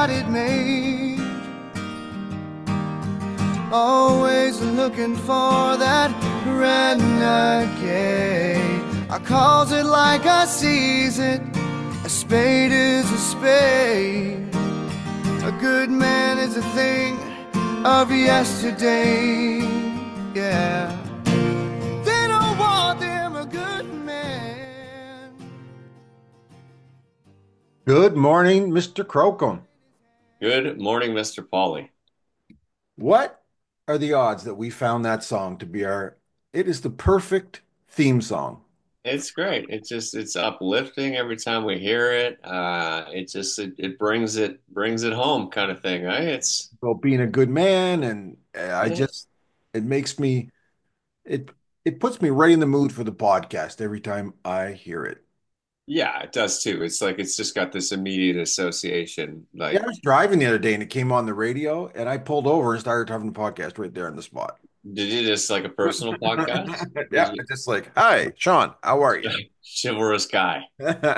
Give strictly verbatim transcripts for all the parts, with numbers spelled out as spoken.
got it made. Always looking for that renegade. I calls it like I sees it. A spade is a spade. A good man is a thing of yesterday. Yeah. They don't want them a good man. Good morning, Mister Crocombe. Good morning, Mister Pauly. What are the odds that we found that song to be our, it is the perfect theme song. It's great. It just it's uplifting every time we hear it. Uh, it just it, it brings it brings it home kind of thing, right? It's About being a good man, and uh, I yeah, just, it makes me, it, it puts me right in the mood for the podcast every time I hear it. yeah, it does too. It's like it's just got this immediate association. Yeah, I Like, was driving the other day and it came on the radio, and I pulled over and started having the podcast right there on the spot. did you just like a personal podcast? Did Yeah, you it's just like, hi, Sean, how are you? chivalrous guy?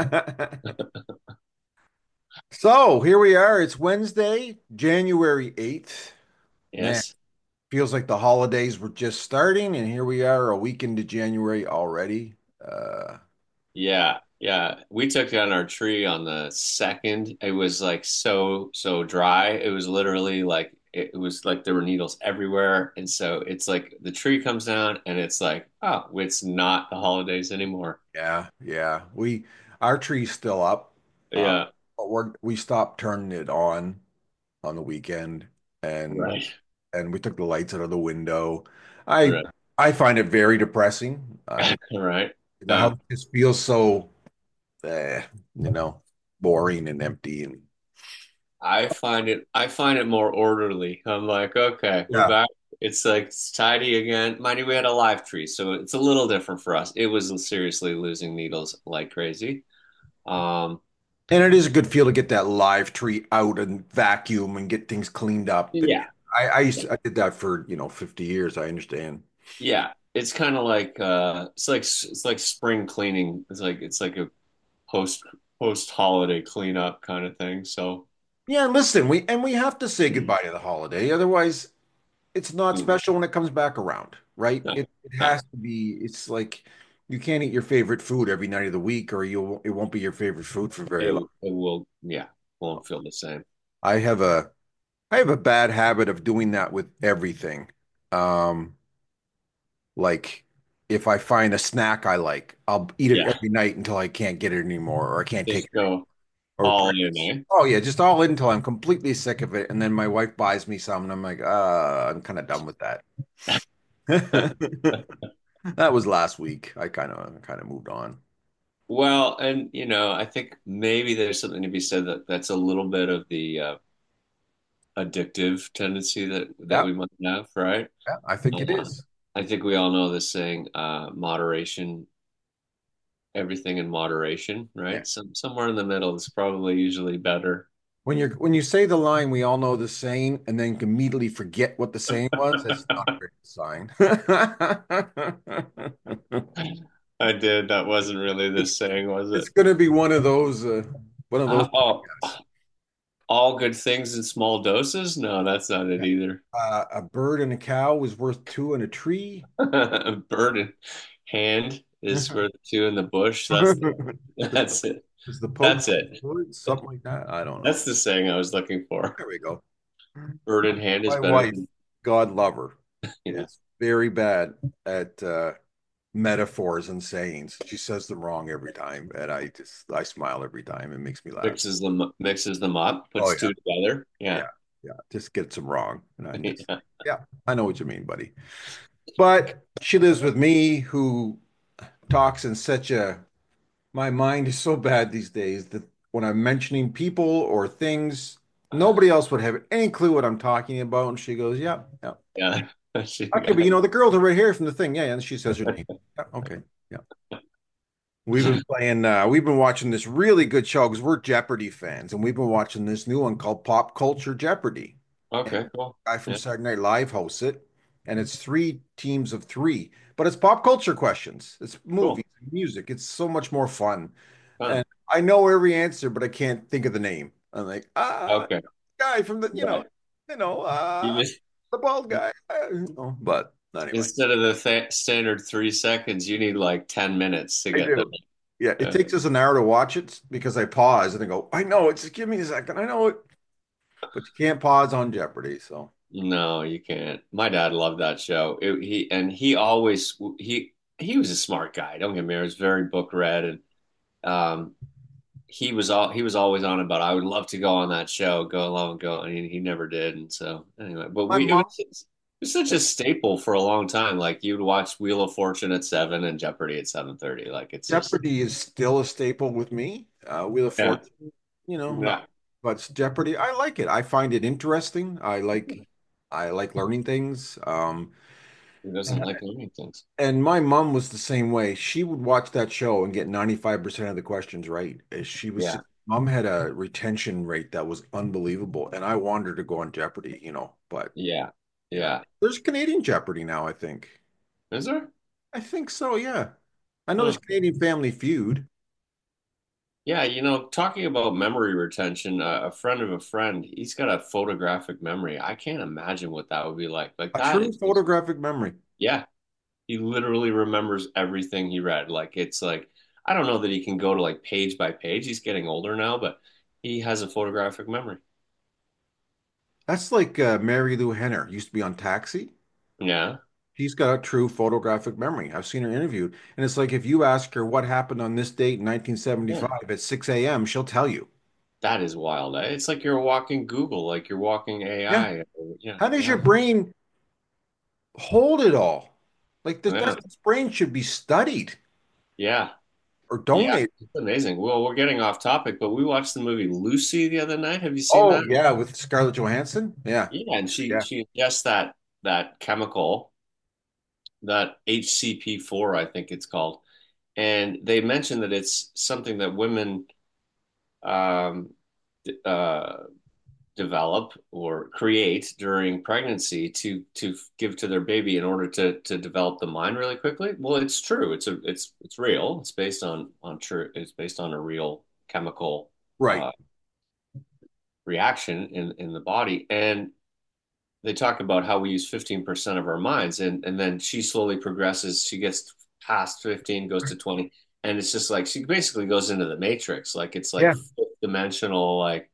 So here we are. It's Wednesday, January eighth. Man, Yes. feels like the holidays were just starting, and here we are a week into January already. Uh, Yeah, yeah. We took down our tree on the second. It was like so, so dry. It was literally like it, it was like there were needles everywhere. And so it's like the tree comes down and it's like, oh, it's not the holidays anymore. yeah, yeah. We our tree's still up, uh, Yeah, but we're we stopped turning it on on the weekend, and right. and we took the lights out of the window. I Right. I find it very depressing. I Right. The Um, house just feels so, eh, you know, boring and empty, and I find it I find it more orderly. I'm like, okay, we're yeah. back. It's like it's tidy again. Mind you, we had a live tree, so it's a little different for us. It was seriously losing needles like crazy. Um, And it is a good feel to get that live tree out and vacuum and get things cleaned up. And yeah, I, I used to, I did that for, you know, fifty years. I understand. yeah. It's kind of like uh, it's like it's like spring cleaning. It's like it's like a post post holiday cleanup kind of thing. So, Yeah, listen, we and we have to say goodbye to the holiday. Otherwise, it's not mm, special when it comes back around, right? no, It it no, has to be, it's like you can't eat your favorite food every night of the week, or you'll it won't be your favorite food for very it long. it will yeah won't feel the same. I have a I have a bad habit of doing that with everything. Um, like if I find a snack I like, I'll eat it Yeah, every night until I can't get it anymore, or I can't take just it anymore. go Or all in, breakfast. eh? Oh yeah, just all in until I'm completely sick of it, and then my wife buys me some, and I'm like, uh, I'm kind of done with that. That was last week. I kind of kind of moved on. Well, and you know, I think maybe there's something to be said that that's a little bit of the uh, addictive tendency that that Yeah, we might have, right? yeah, I think it Uh, is. I think we all know this saying, uh, moderation, everything in moderation, Yeah. right? Some somewhere in the middle is probably usually better. When you're when you say the line, we all know the saying, and then immediately forget what the saying was, that's not a very good sign. I did. That wasn't really this saying, was It's it? going to be one of those uh, one of those Uh, oh, podcasts. all good things in small doses? No, that's not it Yeah. either. Uh, a bird and a cow is worth two in a tree. Bird in hand is Is for the two in the bush. That's the, the, that's it. is the poke That's it. bird? Something like that. I don't know. That's the saying I was looking for. There we go. Bird in hand is My better wife, than, God love her, yeah. is very bad at uh, metaphors and sayings. She says them wrong every time, and I just I smile every time. It makes me laugh. Mixes them mixes them up, Oh puts yeah, two together. yeah, Yeah. yeah. Just gets them wrong, and I'm just Yeah. yeah. I know what you mean, buddy. But she lives with me, who talks in such a. My mind is so bad these days that when I'm mentioning people or things, nobody else would have any clue what I'm talking about. And she goes, "Yeah, yeah, Yeah. She okay, but got you know the girls are right here from the thing, yeah." And she says her name. Yeah, okay, yeah. We've been playing. Uh, we've been watching this really good show because we're Jeopardy fans, and we've been watching this new one called Pop Culture Jeopardy. And okay, cool. a guy from Yeah. Saturday Night Live hosts it, and it's three teams of three, but it's pop culture questions. It's Cool. movies, music. It's so much more fun. Fun. And I know every answer, but I can't think of the name. I'm like, ah, Okay. guy from the, you know, Right. you know, You uh, just the bald guy. Uh, you know, but anyway, instead of the th standard three seconds, you need like ten minutes to I get them. do. Yeah, it Uh, takes us an hour to watch it because I pause and I go, I know it. Just give me a second. I know it, but you can't pause on Jeopardy. So no, you can't. My dad loved that show. It, he and he always he he was a smart guy. Don't get me wrong. He was very book read, and um, he was all he was always on about. I would love to go on that show, go along and go, and he, he never did. And so anyway, but my we it mom, was, it was such a staple for a long time. Like you'd watch Wheel of Fortune at seven and Jeopardy at seven thirty. Like it's just Jeopardy is still a staple with me. Uh, Wheel of yeah, Fortune, you know, not, yeah. but Jeopardy, I like it. I find it interesting. I like, I like learning things. Um, Who doesn't like learning things? and my mom was the same way. She would watch that show and get ninety-five percent of the questions right. As She was, Yeah, mom had a retention rate that was unbelievable. And I wanted her to go on Jeopardy, you know, but yeah, yeah, yeah. there's Canadian Jeopardy now, I think. Is there? I think so, yeah. I know there's Huh. Canadian Family Feud. Yeah, you know, talking about memory retention, uh, a friend of a friend, he's got a photographic memory. I can't imagine what that would be like. Like A that true is just, photographic memory. yeah, he literally remembers everything he read. Like it's like, I don't know that he can go to like page by page. He's getting older now, but he has a photographic memory. That's like uh, Mary Lou Henner used to be on Taxi. Yeah, She's got a true photographic memory. I've seen her interviewed. And it's like if you ask her what happened on this date in yeah, nineteen seventy-five at six a m, she'll tell you. that is wild. Eh? It's like you're walking Google, like you're walking Yeah. A I. Yeah, How does your yeah, brain hold it all? Like this, yeah, that's, this brain should be studied yeah. or Yeah, donated. it's amazing. Well, we're getting off topic, but we watched the movie Lucy the other night. Have you seen Oh, that? yeah, with Scarlett Johansson. Yeah. Yeah, and she Yeah. she ingests that that chemical, that H C P four, I think it's called. And they mentioned that it's something that women um, d- uh, develop or create during pregnancy to to give to their baby in order to to develop the mind really quickly. Well, it's true. It's a it's it's real. It's based on on true. It's based on a real chemical Right. uh, reaction in in the body. And they talk about how we use fifteen percent of our minds, and and then she slowly progresses. She gets past fifteen, goes to twenty, and it's just like she basically goes into the matrix. Like it's like Yeah. fifth dimensional, like.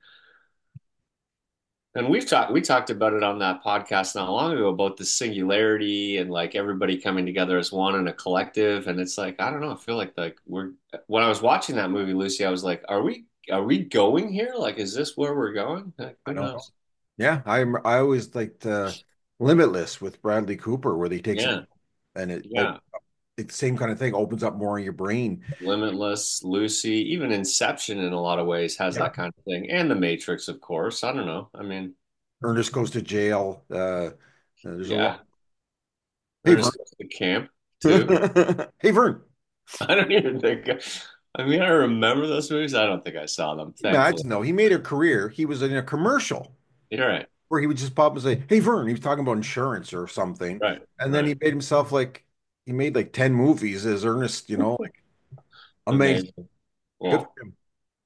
And we've talked we talked about it on that podcast not long ago about the singularity and like everybody coming together as one in a collective. And it's like, I don't know, I feel like like we're when I was watching that movie, Lucy, I was like, are we are we going here? Like, is this where we're going? Like, I who don't know. knows? Yeah. I I always liked uh, Limitless with Bradley Cooper, where he takes it Yeah, and it, oh, yeah. it's the same kind of thing, opens up more of your brain. Limitless, Lucy, even Inception in a lot of ways has Yeah. that kind of thing. And The Matrix, of course. I don't know. I mean, Ernest Goes to Jail. Uh, there's a lot. yeah. Hey, Vern. Ernest Goes to Camp too. Hey, Vern. I don't even think I mean I remember those movies. I don't think I saw them, thankfully. Imagine though, he made a career. He was in a commercial You're right. where he would just pop and say, "Hey, Vern." He was talking about insurance or something, Right. and then Right. he made himself like he made like ten movies as Ernest. You know, like amazing. Amazing. Good Well, for him.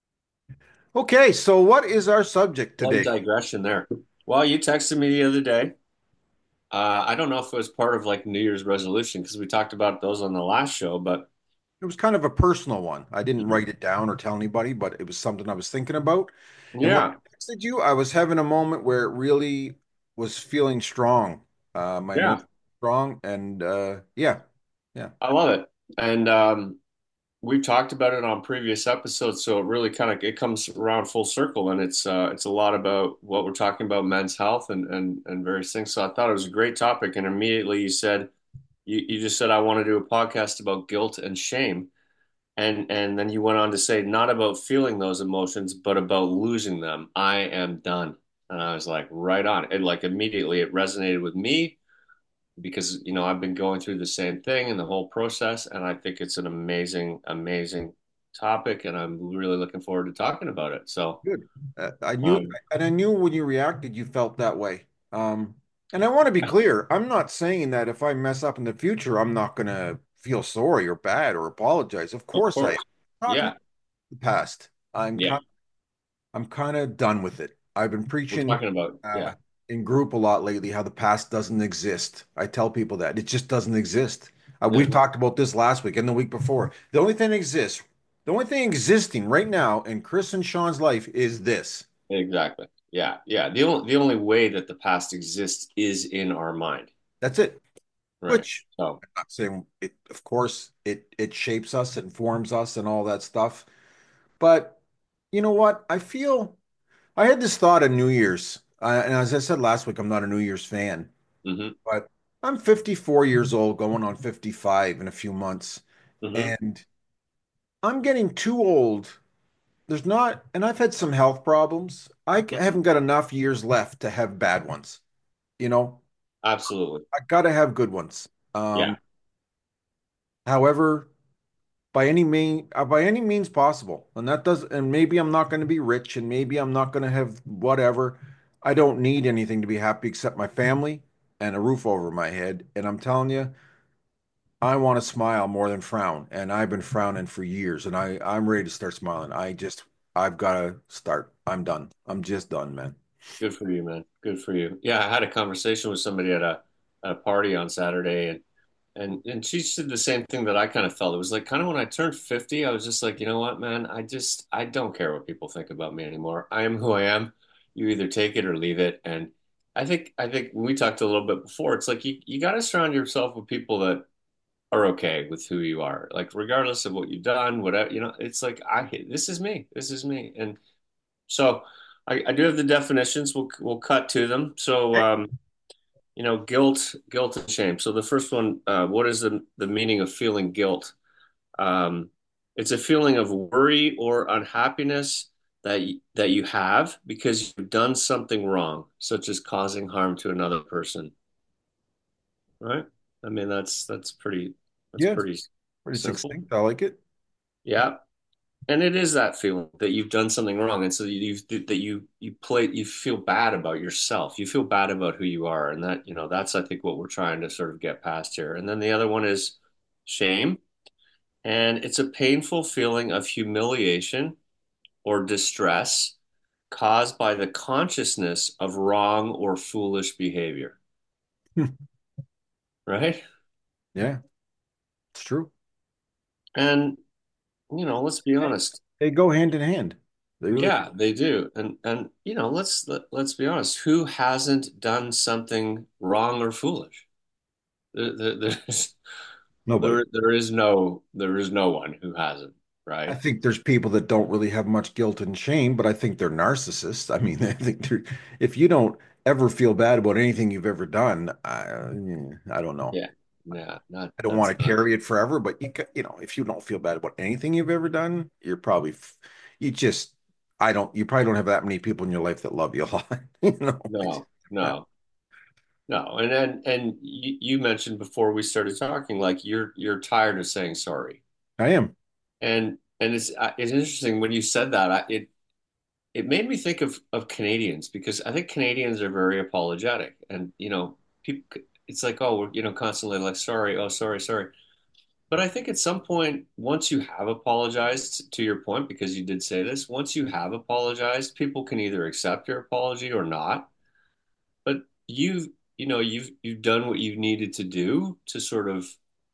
Okay, so what is our subject slight today? digression there. Well, you texted me the other day. Uh, I don't know if it was part of like New Year's resolution because we talked about those on the last show, but It was kind of a personal one. I didn't write it down or tell anybody, but it was something I was thinking about. And when I yeah, texted you, I was having a moment where it really was feeling strong. Uh, my yeah, emotions were strong, and uh, yeah, yeah, I love it. And um, we've talked about it on previous episodes, so it really kind of it comes around full circle, and it's uh, it's a lot about what we're talking about, men's health and and and various things. So I thought it was a great topic, and immediately you said you, you just said I want to do a podcast about guilt and shame, and and then you went on to say not about feeling those emotions, but about losing them. I am done, and I was like, right on. It like immediately it resonated with me because you know I've been going through the same thing in the whole process, and I think it's an amazing, amazing topic, and I'm really looking forward to talking about it. So, good. Uh, I knew, um, and I knew when you reacted, you felt that way. Um, and I want to be clear. I'm not saying that if I mess up in the future, I'm not going to feel sorry or bad or apologize. Of of course, I am course, talking yeah, about the past. I'm yeah, kind, I'm kind of done with it. I've been We're preaching talking about, uh, yeah, in group a lot lately how the past doesn't exist. I tell people that it just doesn't exist. Uh, we've no, talked about this last week and the week before. The only thing that exists, the only thing existing right now in Chris and Sean's life is this. exactly. Yeah, yeah. The only the only way that the past exists is in our mind, That's it. right? Which So, I'm not saying it, of course, it it shapes us, it informs us, and all that stuff. But you know what? I feel I had this thought on New Year's, uh, and as I said last week, I'm not a New Year's fan. hmm But I'm fifty-four years old, going on fifty-five in a few months, hmm and I'm getting too old. There's not, and I've had some health problems. I c- hmm haven't got enough years left to have bad ones. You know, absolutely. I gotta have good ones. Yeah, Um, however, by any mean, uh, by any means possible, and that does, and maybe I'm not going to be rich, and maybe I'm not going to have whatever. I don't need anything to be happy except my family and a roof over my head. And I'm telling you, I want to smile more than frown, and I've been frowning for years, and I I'm ready to start smiling. I just I've got to start. I'm done. I'm just done, man. good for you, man. Good for you. Yeah, I had a conversation with somebody at a at a party on Saturday, and and and she said the same thing that I kind of felt. It was like kind of when I turned fifty, I was just like, you know what, man, I just I don't care what people think about me anymore. I am who I am. You either take it or leave it. And I think I think we talked a little bit before. It's like you you got to surround yourself with people that are okay with who you are. Like regardless of what you've done, whatever, you know, it's like I this is me. This is me. And so I, I do have the definitions. We'll we'll cut to them. So um, you know, guilt, guilt and shame. So the first one, uh, what is the the meaning of feeling guilt? Um, it's a feeling of worry or unhappiness that y- that you have because you've done something wrong, such as causing harm to another person. Right? I mean, that's that's pretty that's Yeah, it's pretty pretty simple. succinct. I like it. Yeah. And it is that feeling that you've done something wrong, and so you that you you play you feel bad about yourself. You feel bad about who you are, and that you know that's I think what we're trying to sort of get past here. And then the other one is shame, and it's a painful feeling of humiliation or distress caused by the consciousness of wrong or foolish behavior. Right? Yeah, it's true. And you know, let's be They, honest. they go hand in hand. They really Yeah, they do. And and you know, let's let, let's be honest. Who hasn't done something wrong or foolish? There, there, there's nobody. there there is no there is no one who hasn't, I right? think there's people that don't really have much guilt and shame, but I think they're narcissists. I mean, I think they're, if you don't ever feel bad about anything you've ever done, I, I don't know. Yeah. Yeah, not I don't that's want to not carry it forever, but you ca- you know, if you don't feel bad about anything you've ever done, you're probably f- you just I don't you probably don't have that many people in your life that love you a lot. You know, I just, no, I, no, no. And then and you, you mentioned before we started talking, like you're you're tired of saying sorry. I am. And and it's uh, it's interesting when you said that, I, it it made me think of of Canadians because I think Canadians are very apologetic, and you know, people. It's like, oh, we're you know constantly like, sorry, oh, sorry, sorry. But I think at some point, once you have apologized, to your point, because you did say this, once you have apologized, people can either accept your apology or not. But you've you know you've you've done what you needed to do to sort of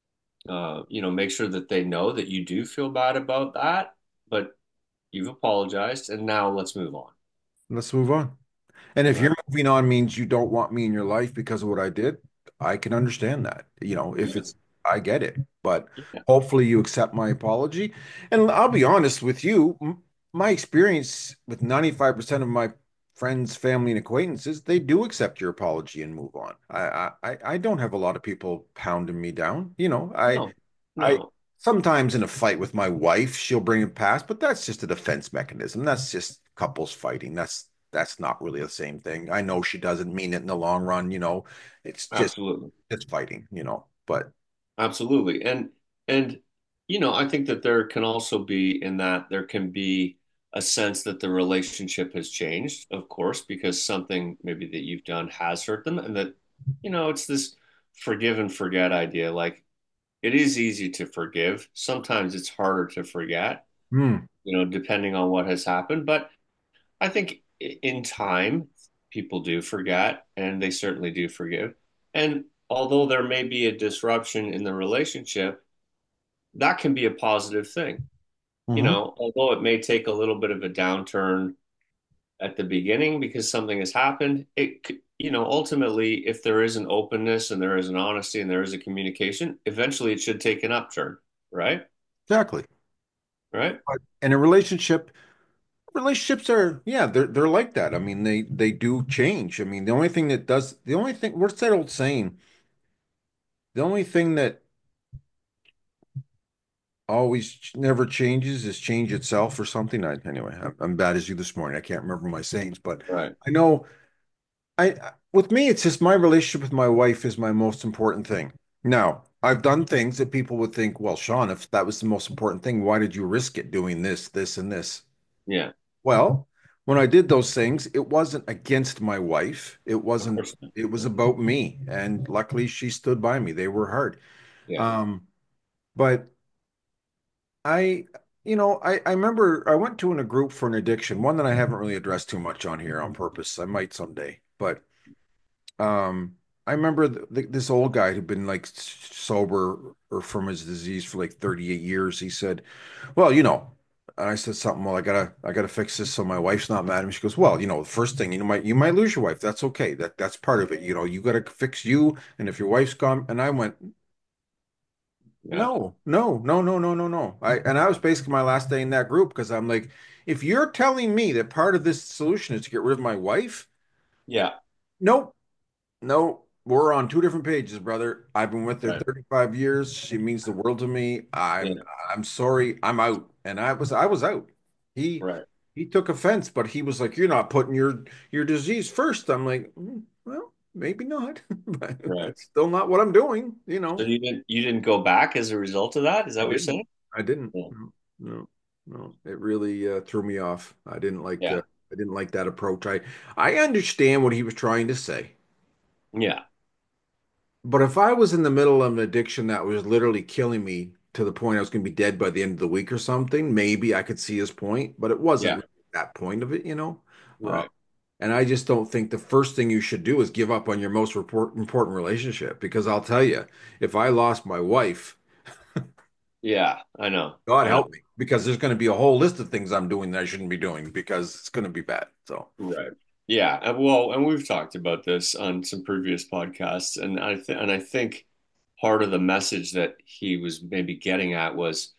uh, you know make sure that they know that you do feel bad about that, but you've apologized, and now let's move on. Let's move on. And if Right? you're moving on means you don't want me in your life because of what I did, I can understand that. You know, if Yeah. it's, I get it. But Yeah. hopefully you accept my apology. And I'll be honest with you, m- my experience with ninety-five percent of my friends, family, and acquaintances, they do accept your apology and move on. I, I, I don't have a lot of people pounding me down. You know, I, No, I no, sometimes in a fight with my wife, she'll bring it past, but that's just a defense mechanism. That's just couples fighting. That's that's not really the same thing. I know she doesn't mean it in the long run, you know. It's just absolutely. it's fighting, you know. But Absolutely. And and you know, I think that there can also be in that there can be a sense that the relationship has changed, of course, because something maybe that you've done has hurt them and that you know, it's this forgive and forget idea. Like it is easy to forgive. Sometimes it's harder to forget, hmm, you know, depending on what has happened, but I think in time, people do forget and they certainly do forgive. And although there may be a disruption in the relationship, that can be a positive thing. You Hmm. know, although it may take a little bit of a downturn at the beginning because something has happened, it, you know, ultimately, if there is an openness and there is an honesty and there is a communication, eventually it should take an upturn, right? Exactly. Right? But in a relationship, relationships are, yeah, they're they're like that. I mean, they they do change. I mean, the only thing that does, the only thing, what's that old saying? The only thing that always ch- never changes is change itself or something. I, anyway, I'm, I'm bad as you this morning. I can't remember my sayings, but Right. I know I with me, it's just my relationship with my wife is my most important thing. Now, I've done things that people would think, well, Sean, if that was the most important thing, why did you risk it doing this, this, and this? Yeah. Well, when I did those things, it wasn't against my wife. It Of wasn't, course. it was about me. And luckily she stood by me. They were hard. Yeah. Um, but I, you know, I, I remember I went to in a group for an addiction, one that I haven't really addressed too much on here on purpose. I might someday, but um, I remember th th this old guy who'd been like s- sober or from his disease for like thirty-eight years. He said, "Well, you know," and I said something. Well, I gotta, I gotta fix this so my wife's not mad at me. She goes, "Well, you know, the first thing you might, you might lose your wife. That's okay. That that's part of it. You know, you gotta fix you. And if your wife's gone," and I went, Yeah. "No, no, no, no, no, no, no." I and I was basically my last day in that group because I'm like, if you're telling me that part of this solution is to get rid of my wife, Yeah. nope. No, we're on two different pages, brother. I've been with her Right. thirty-five years. She means the world to me. Yeah. I'm I'm sorry. I'm out. And I was I was out. He Right. he took offense, but he was like, "You're not putting your your disease first." I'm like, "Mm, well, maybe not, but Right. it's still not what I'm doing, you So know. you didn't you didn't go back as a result of that? Is that I what you're didn't. saying? I didn't. Yeah. No, no, no. It really uh, threw me off. I didn't like uh, Yeah. I didn't like that approach. I I understand what he was trying to say. Yeah. But if I was in the middle of an addiction that was literally killing me to the point I was going to be dead by the end of the week or something, maybe I could see his point, but it wasn't Yeah. really that point of it, you know? Uh, Right. and I just don't think the first thing you should do is give up on your most report, important relationship because I'll tell you, if I lost my wife, Yeah. I know. God I know. help me, because there's going to be a whole list of things I'm doing that I shouldn't be doing because it's going to be bad. So, Right. Yeah. And well, and we've talked about this on some previous podcasts, and I th and I think part of the message that he was maybe getting at was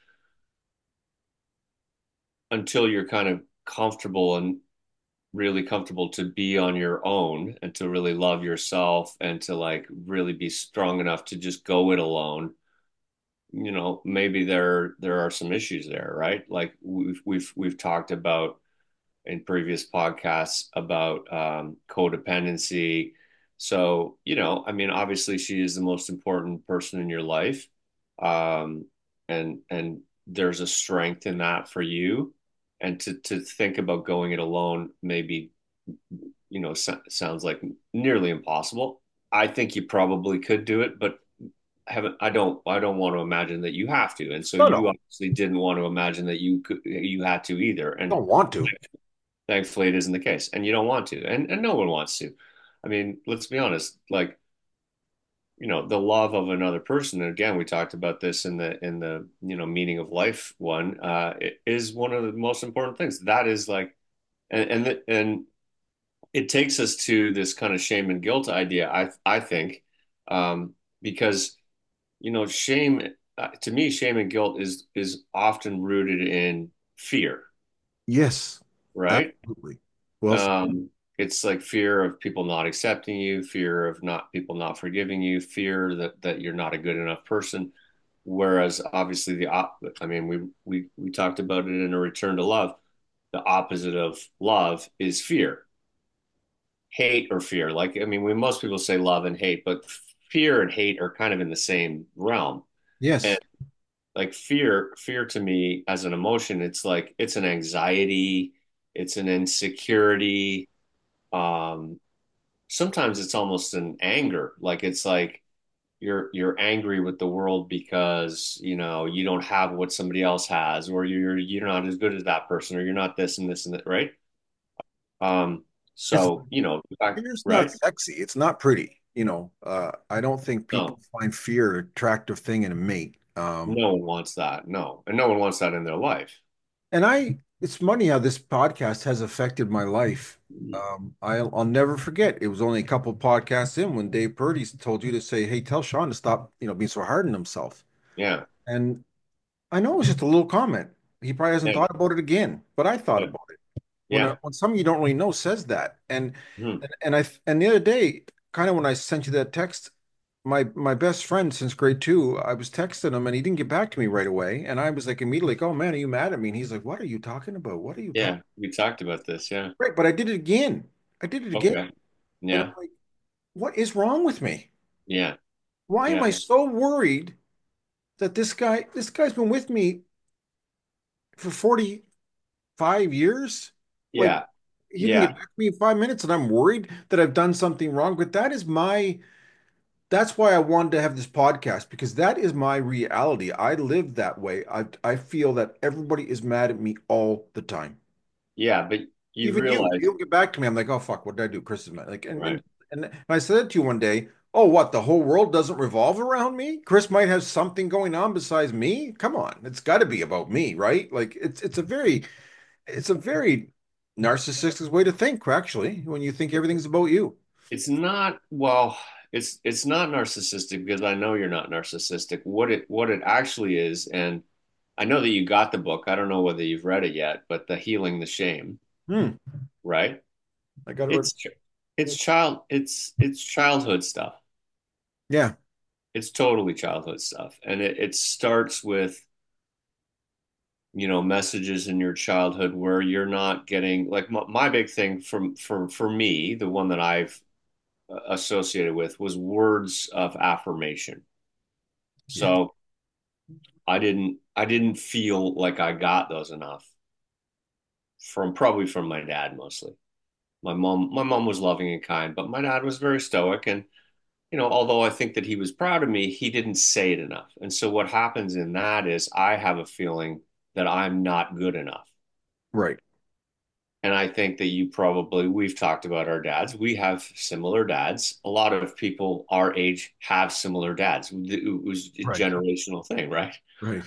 until you're kind of comfortable and really comfortable to be on your own and to really love yourself and to like really be strong enough to just go it alone, you know, maybe there there are some issues there, right? Like we've we've we've talked about in previous podcasts about um, codependency. So, you know, I mean, obviously she is the most important person in your life. Um, and and there's a strength in that for you. And to to think about going it alone maybe, you know, so, sounds like nearly impossible. I think you probably could do it, but haven't I don't I don't want to imagine that you have to. And so no, you no, obviously didn't want to imagine that you could you had to either. I And don't want to. thankfully, it isn't the case, and you don't want to, and and no one wants to. I mean, let's be honest. Like, you know, the love of another person. And again, we talked about this in the in the you know meaning of life one. Uh, it is one of the most important things. That is like, and and the, and it takes us to this kind of shame and guilt idea. I I think, um, because you know, shame uh, to me, shame and guilt is is often rooted in fear, Yes, right? absolutely. Well, Um, it's like fear of people not accepting you, fear of not people not forgiving you, fear that that you're not a good enough person. Whereas obviously the op I mean, we we we talked about it in a return to love. The opposite of love is fear, hate or fear. Like I mean, we most people say love and hate, but fear and hate are kind of in the same realm. And yes, like fear, fear to me as an emotion, it's like it's an anxiety, it's an insecurity. Um, sometimes it's almost an anger. Like it's like you're you're angry with the world because, you know, you don't have what somebody else has, or you're you're not as good as that person, or you're not this and this and that, right? Um, It's so, you know, the fact, fear's not right? sexy. It's not pretty. You know, uh, I don't think people No, find fear an attractive thing in a mate. Um, no one wants that. No. And no one wants that in their life. and I, it's funny how this podcast has affected my life. Um, I'll, I'll never forget. It was only a couple podcasts in when Dave Purdy told you to say, "Hey, tell Sean to stop, you know, being so hard on himself." Yeah. And I know it was just a little comment. He probably hasn't Yeah. thought about it again, but I thought Yeah. about it. When a, Yeah. when someone you don't really know says that, and Mhm. and, and I and the other day, kind of when I sent you that text, my my best friend since grade two, I was texting him and he didn't get back to me right away, and I was like immediately like, "Oh man, are you mad at me?" And he's like, "What are you talking about? What are you talking?" Yeah. We talked about this. Yeah. Right, but I did it again. I did it again, Okay. and I'm Yeah. like, "What is wrong with me? Yeah. Why am Yeah. I so worried that this guy this guy's been with me for forty-five years? Like Yeah. he can get Yeah. back to me in five minutes, and I'm worried that I've done something wrong. But that is my that's why I wanted to have this podcast because that is my reality. I live that way. I I feel that everybody is mad at me all the time. Yeah. But you Even you, realize, you'll get back to me. I'm like, oh fuck, what did I do? Chris is mad. Like, and right? and and I said it to you one day. Oh, what? The whole world doesn't revolve around me? Chris might have something going on besides me. Come on, it's got to be about me, right? Like, it's it's a very it's a very narcissistic way to think, actually, when you think everything's about you. It's not, well, it's it's not narcissistic because I know you're not narcissistic. What it what it actually is, and I know that you got the book. I don't know whether you've read it yet, but The Healing the Shame, Hmm. right? I got to. It's ch- it's child it's it's childhood stuff. Yeah. It's totally childhood stuff. And it, it starts with, you know, messages in your childhood where you're not getting like my, my big thing from for for me, the one that I've uh, associated with was words of affirmation. Yeah. So I didn't I didn't feel like I got those enough from probably from my dad mostly. My mom my mom was loving and kind, but my dad was very stoic and you know, although I think that he was proud of me, he didn't say it enough. And so what happens in that is I have a feeling that I'm not good enough. Right. And I think that you probably, we've talked about our dads. We have similar dads. A lot of people our age have similar dads. It was a Right. generational thing, right? Right.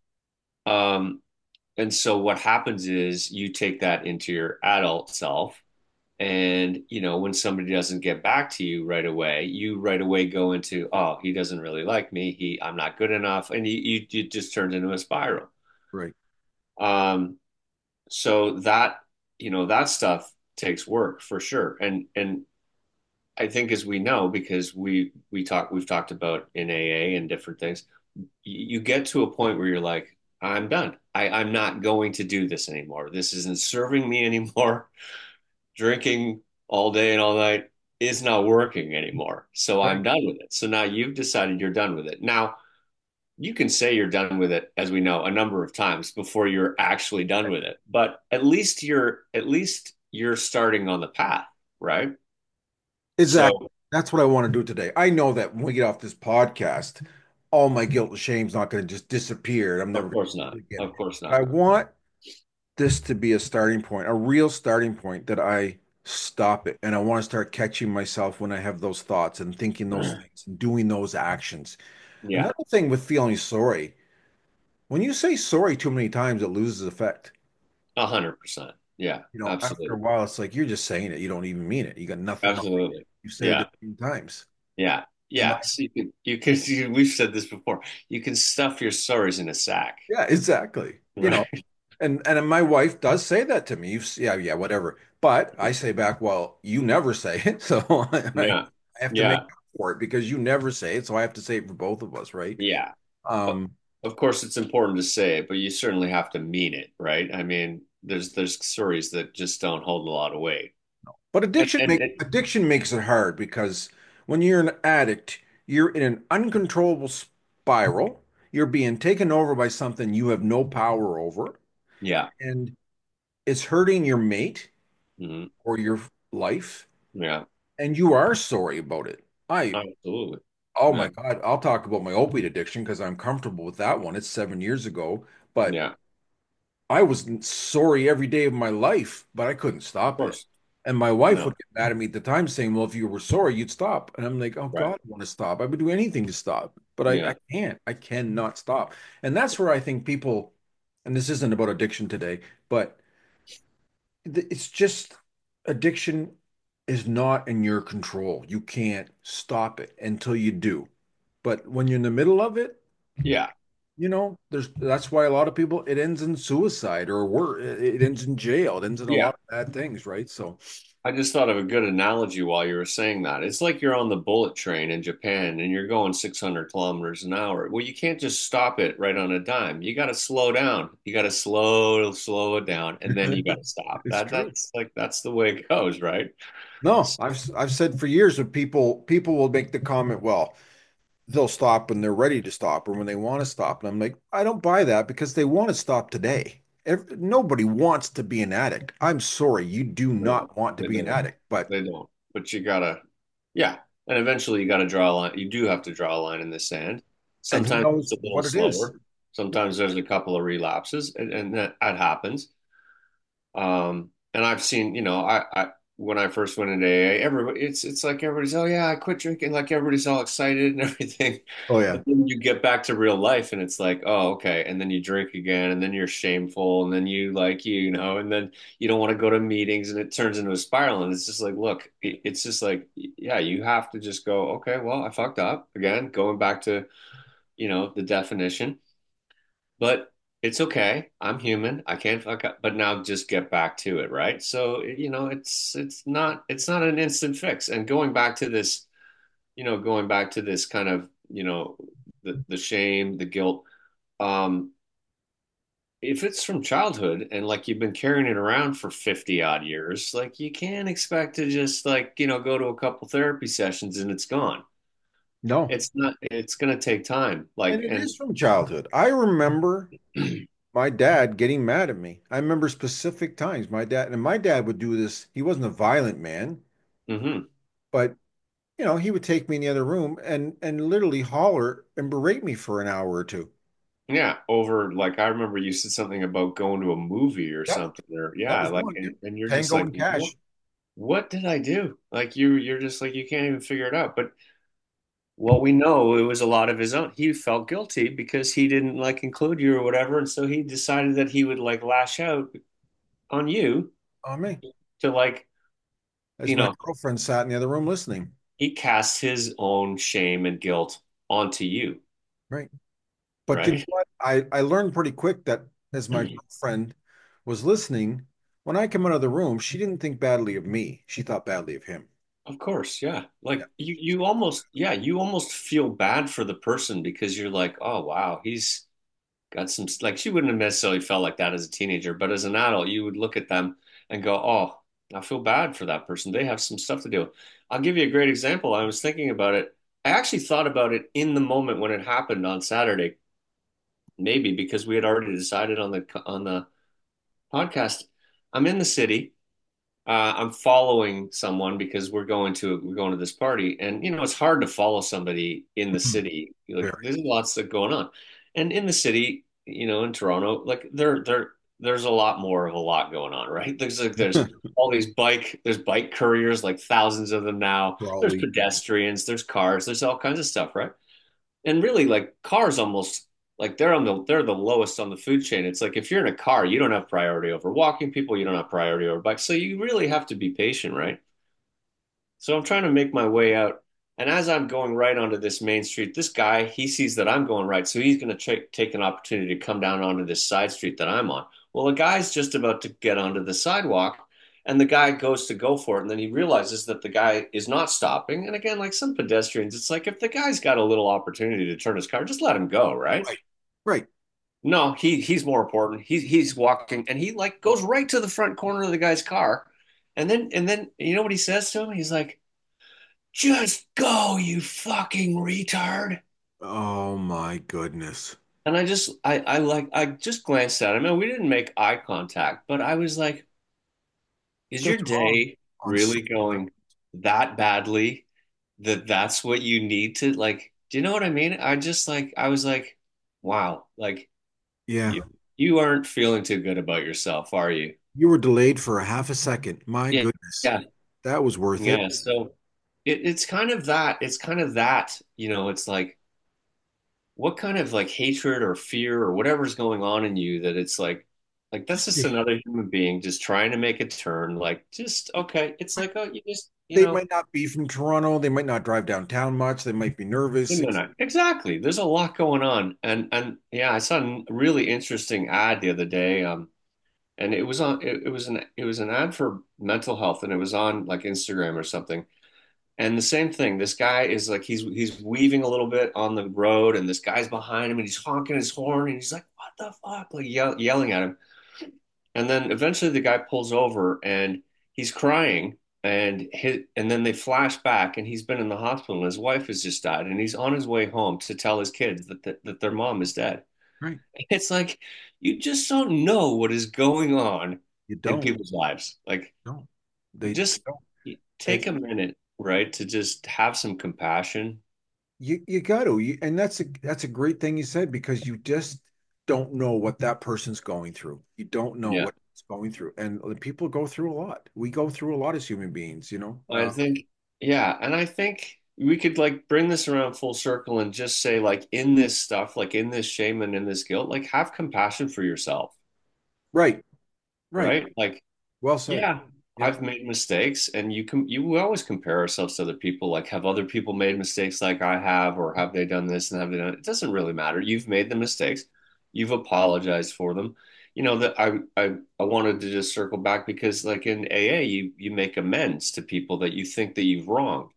Um, and so what happens is you take that into your adult self. And, you know, when somebody doesn't get back to you right away, you right away go into, oh, he doesn't really like me. He, I'm not good enough. And you, you, you just turned into a spiral. Right. Um, so that, you know, that stuff takes work for sure. And, and I think as we know, because we, we talk, we've talked about in A A and different things, you get to a point where you're like, I'm done. I, I'm not going to do this anymore. This isn't serving me anymore. Drinking all day and all night is not working anymore. So Right. I'm done with it. So now you've decided you're done with it. Now, you can say you're done with it, as we know, a number of times before you're actually done with it. But at least you're at least you're starting on the path, right? Exactly. So That's what I want to do today. I know that when we get off this podcast, all my guilt and shame's not going to just disappear. I'm never of going course to not. do it again. Of course I not. want this to be a starting point, a real starting point that I stop it. And I want to start catching myself when I have those thoughts and thinking those things and doing those actions. Yeah, Another thing with feeling sorry, when you say sorry too many times, it loses effect. a hundred percent. Yeah, You know, after a absolutely. while, it's like you're just saying it. You don't even mean it. You got nothing behind it. Absolutely. You say it Yeah. a million times. Yeah. And Yeah. So you can you can you, we've said this before. You can stuff your sorrows in a sack. yeah, exactly. You know, Right. and and my wife does say that to me. You've, yeah, yeah, whatever. But I say back, well, you never say it, so I, I Yeah. have to make Yeah. up for it because you never say it, so I have to say it for both of us, right? Yeah. O- Um, Of course, it's important to say it, but you certainly have to mean it, right? I mean, there's there's stories that just don't hold a lot of weight. but And, addiction and, make and addiction makes it hard because when you're an addict, you're in an uncontrollable spiral. You're being taken over by something you have no power over, yeah. and it's hurting your mate Hmm. or your life, Yeah. and you are sorry about it. I Absolutely. Oh Yeah. my God, I'll talk about my opiate addiction because I'm comfortable with that one. It's seven years ago, but Yeah. I was sorry every day of my life, but I couldn't Of stop it. course. And my You wife know, would get mad at me at the time saying, well, if you were sorry, you'd stop. And I'm like, oh right? God, I want to stop. I would do anything to stop, but I, Yeah, I can't. I cannot stop. And that's where I think people, and this isn't about addiction today, but th- it's just addiction is not in your control. You can't stop it until you do. But when you're in the middle of it, yeah. you know, there's that's why a lot of people it ends in suicide or worse, it ends in jail, it ends in a Yeah. lot of bad things, right? So, I just thought of a good analogy while you were saying that. It's like you're on the bullet train in Japan and you're going six hundred kilometers an hour. Well, you can't just stop it right on a dime. You got to slow down. You got to slow, slow it down, and then you got to stop. it's That true. that's like that's the way it goes, right? No, I've I've said for years that people people will make the comment, well, they'll stop when they're ready to stop or when they want to stop. And I'm like, I don't buy that because they want to stop today. Ev nobody wants to be an addict. I'm sorry, you do No, not want to they be an don't. addict, but They don't. But you gotta, yeah. And eventually you gotta draw a line. You do have to draw a line in the sand. and who Sometimes it's knows a little what it is? slower. Sometimes there's a couple of relapses, and, and that, that happens. Um, and I've seen, you know, I, I when I first went into A A, everybody, it's it's like everybody's, oh yeah, I quit drinking, like everybody's all excited and everything. Oh yeah. But then you get back to real life, and it's like, oh okay, and then you drink again, and then you're shameful, and then you like you know, and then you don't want to go to meetings, and it turns into a spiral, and it's just like, look, it, it's just like, yeah, you have to just go, okay, well, I fucked up again, going back to, you know, the definition. But it's okay. I'm human. I can't fuck up, but now just get back to it, right? So, you know, it's it's not it's not an instant fix. And going back to this, you know, going back to this kind of, you know, the the shame, the guilt, um, if it's from childhood and like you've been carrying it around for fifty odd years, like you can't expect to just like, you know, go to a couple therapy sessions and it's gone. No. It's not, it's gonna take time. Like, And it and is from childhood. I remember my dad getting mad at me. I remember specific times my dad, and my dad would do this. He wasn't a violent man, hmm but you know, he would take me in the other room and and literally holler and berate me for an hour or two. Yeah, over like I remember you said something about going to a movie or Yep, something, or that yeah, was like one. Yep. and, and you're just Tango like, and what, Cash. what did I do? Like you, you're just like you can't even figure it out. But what we know, it was a lot of his own. He felt guilty because he didn't like include you or whatever, and so he decided that he would like lash out on you On me. to like, As you my know, girlfriend sat in the other room listening. he cast his own shame and guilt onto you, Right. But you know right? what? I, I learned pretty quick that as my girlfriend was listening, when I come out of the room, she didn't think badly of me. She thought badly of him. Of course, yeah. Yeah. Like you, you almost, yeah, you almost feel bad for the person because you're like, oh wow, he's got some, like she wouldn't have necessarily felt like that as a teenager, but as an adult, you would look at them and go, oh, I feel bad for that person. They have some stuff to do. I'll give you a great example. I was thinking about it. I actually thought about it in the moment when it happened on Saturday, maybe because we had already decided on the on the podcast. I'm in the city. uh, I'm following someone because we're going to we're going to this party, and you know it's hard to follow somebody in the city. Like Very. there's lots of going on, and in the city, you know, in Toronto, like there there there's a lot more of a lot going on, right? There's like there's all these bike there's bike couriers, like thousands of them now. There's Probably. pedestrians, there's cars, there's all kinds of stuff, right? And really like cars almost like they're on the they're the lowest on the food chain. It's like if you're in a car, you don't have priority over walking people, you don't have priority over bikes. So you really have to be patient, right? So I'm trying to make my way out. And as I'm going right onto this main street, this guy, he sees that I'm going right. So he's going to take an opportunity to come down onto this side street that I'm on. Well, the guy's just about to get onto the sidewalk and the guy goes to go for it. And then he realizes that the guy is not stopping. And again, like some pedestrians, it's like if the guy's got a little opportunity to turn his car, just let him go, right? Right. Right. No, he he's more important. He's he's walking and he like goes right to the front corner of the guy's car. And then and then you know what he says to him? He's like, just go, you fucking retard. Oh my goodness. And I just, I, I like, I just glanced at him and we didn't make eye contact, but I was like, is your That's wrong day on so really many levels. going that badly that that's what you need to like, do you know what I mean? I just like, I was like, wow, like Yeah. you, you aren't feeling too good about yourself, are you? You were delayed for a half a second. My Yeah, goodness. yeah, That was worth it. yeah. So it, it's kind of that. It's kind of that. You know, it's like what kind of like hatred or fear or whatever's going on in you that it's like, like that's just another human being just trying to make a turn. Like, just okay. It's like, oh, you just, you They know. might not be from Toronto. They might not drive downtown much. They might be nervous. No, It's, no, exactly. There's a lot going on, and and yeah, I saw a really interesting ad the other day. Um, and it was on. It, it was an it was an ad for mental health, and it was on like Instagram or something. And the same thing. This guy is like he's he's weaving a little bit on the road, and this guy's behind him, and he's honking his horn, and he's like, "What the fuck?" Like yell, yelling at him. And then eventually the guy pulls over and he's crying and his, and then they flash back and he's been in the hospital and his wife has just died and he's on his way home to tell his kids that, that, that their mom is dead. right. It's like you just don't know what is going on You in don't. people's lives. Like No. They, they just don't. take And a minute, right, to just have some compassion. you you got to. You, and that's a that's a great thing you said because you just don't know what that person's going through. You don't know Yeah. what it's going through. And people go through a lot. We go through a lot as human beings, you know. I Uh, think, yeah, and I think we could like bring this around full circle and just say, like, in this stuff, like in this shame and in this guilt, like, have compassion for yourself, right. Right. right? Like, Well said. yeah, Yeah. I've made mistakes, and you can, you we always compare ourselves to other people. Like, have other people made mistakes like I have, or have they done this and have they done it? It doesn't really matter. You've made the mistakes, you've apologized for them. You know that I I I wanted to just circle back because like in A A, you you make amends to people that you think that you've wronged.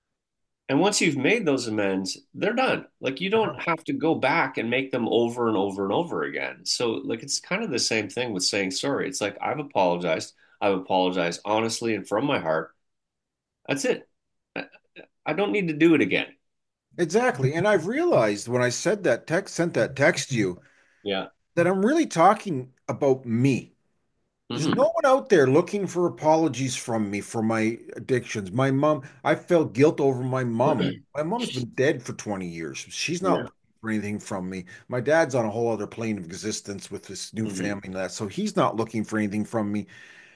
And once you've made those amends, they're done. Like you don't have to go back and make them over and over and over again. So like it's kind of the same thing with saying sorry. It's like I've apologized. I've apologized honestly and from my heart. That's it. I, I don't need to do it again. Exactly. And I've realized when I said that text, sent that text to you, Yeah. that I'm really talking about me. There's Hmm. no one out there looking for apologies from me for my addictions. My mom, I felt guilt over my mom. My mom's been dead for twenty years. She's not Yeah. looking for anything from me. My dad's on a whole other plane of existence with this new Hmm. family and that, so he's not looking for anything from me.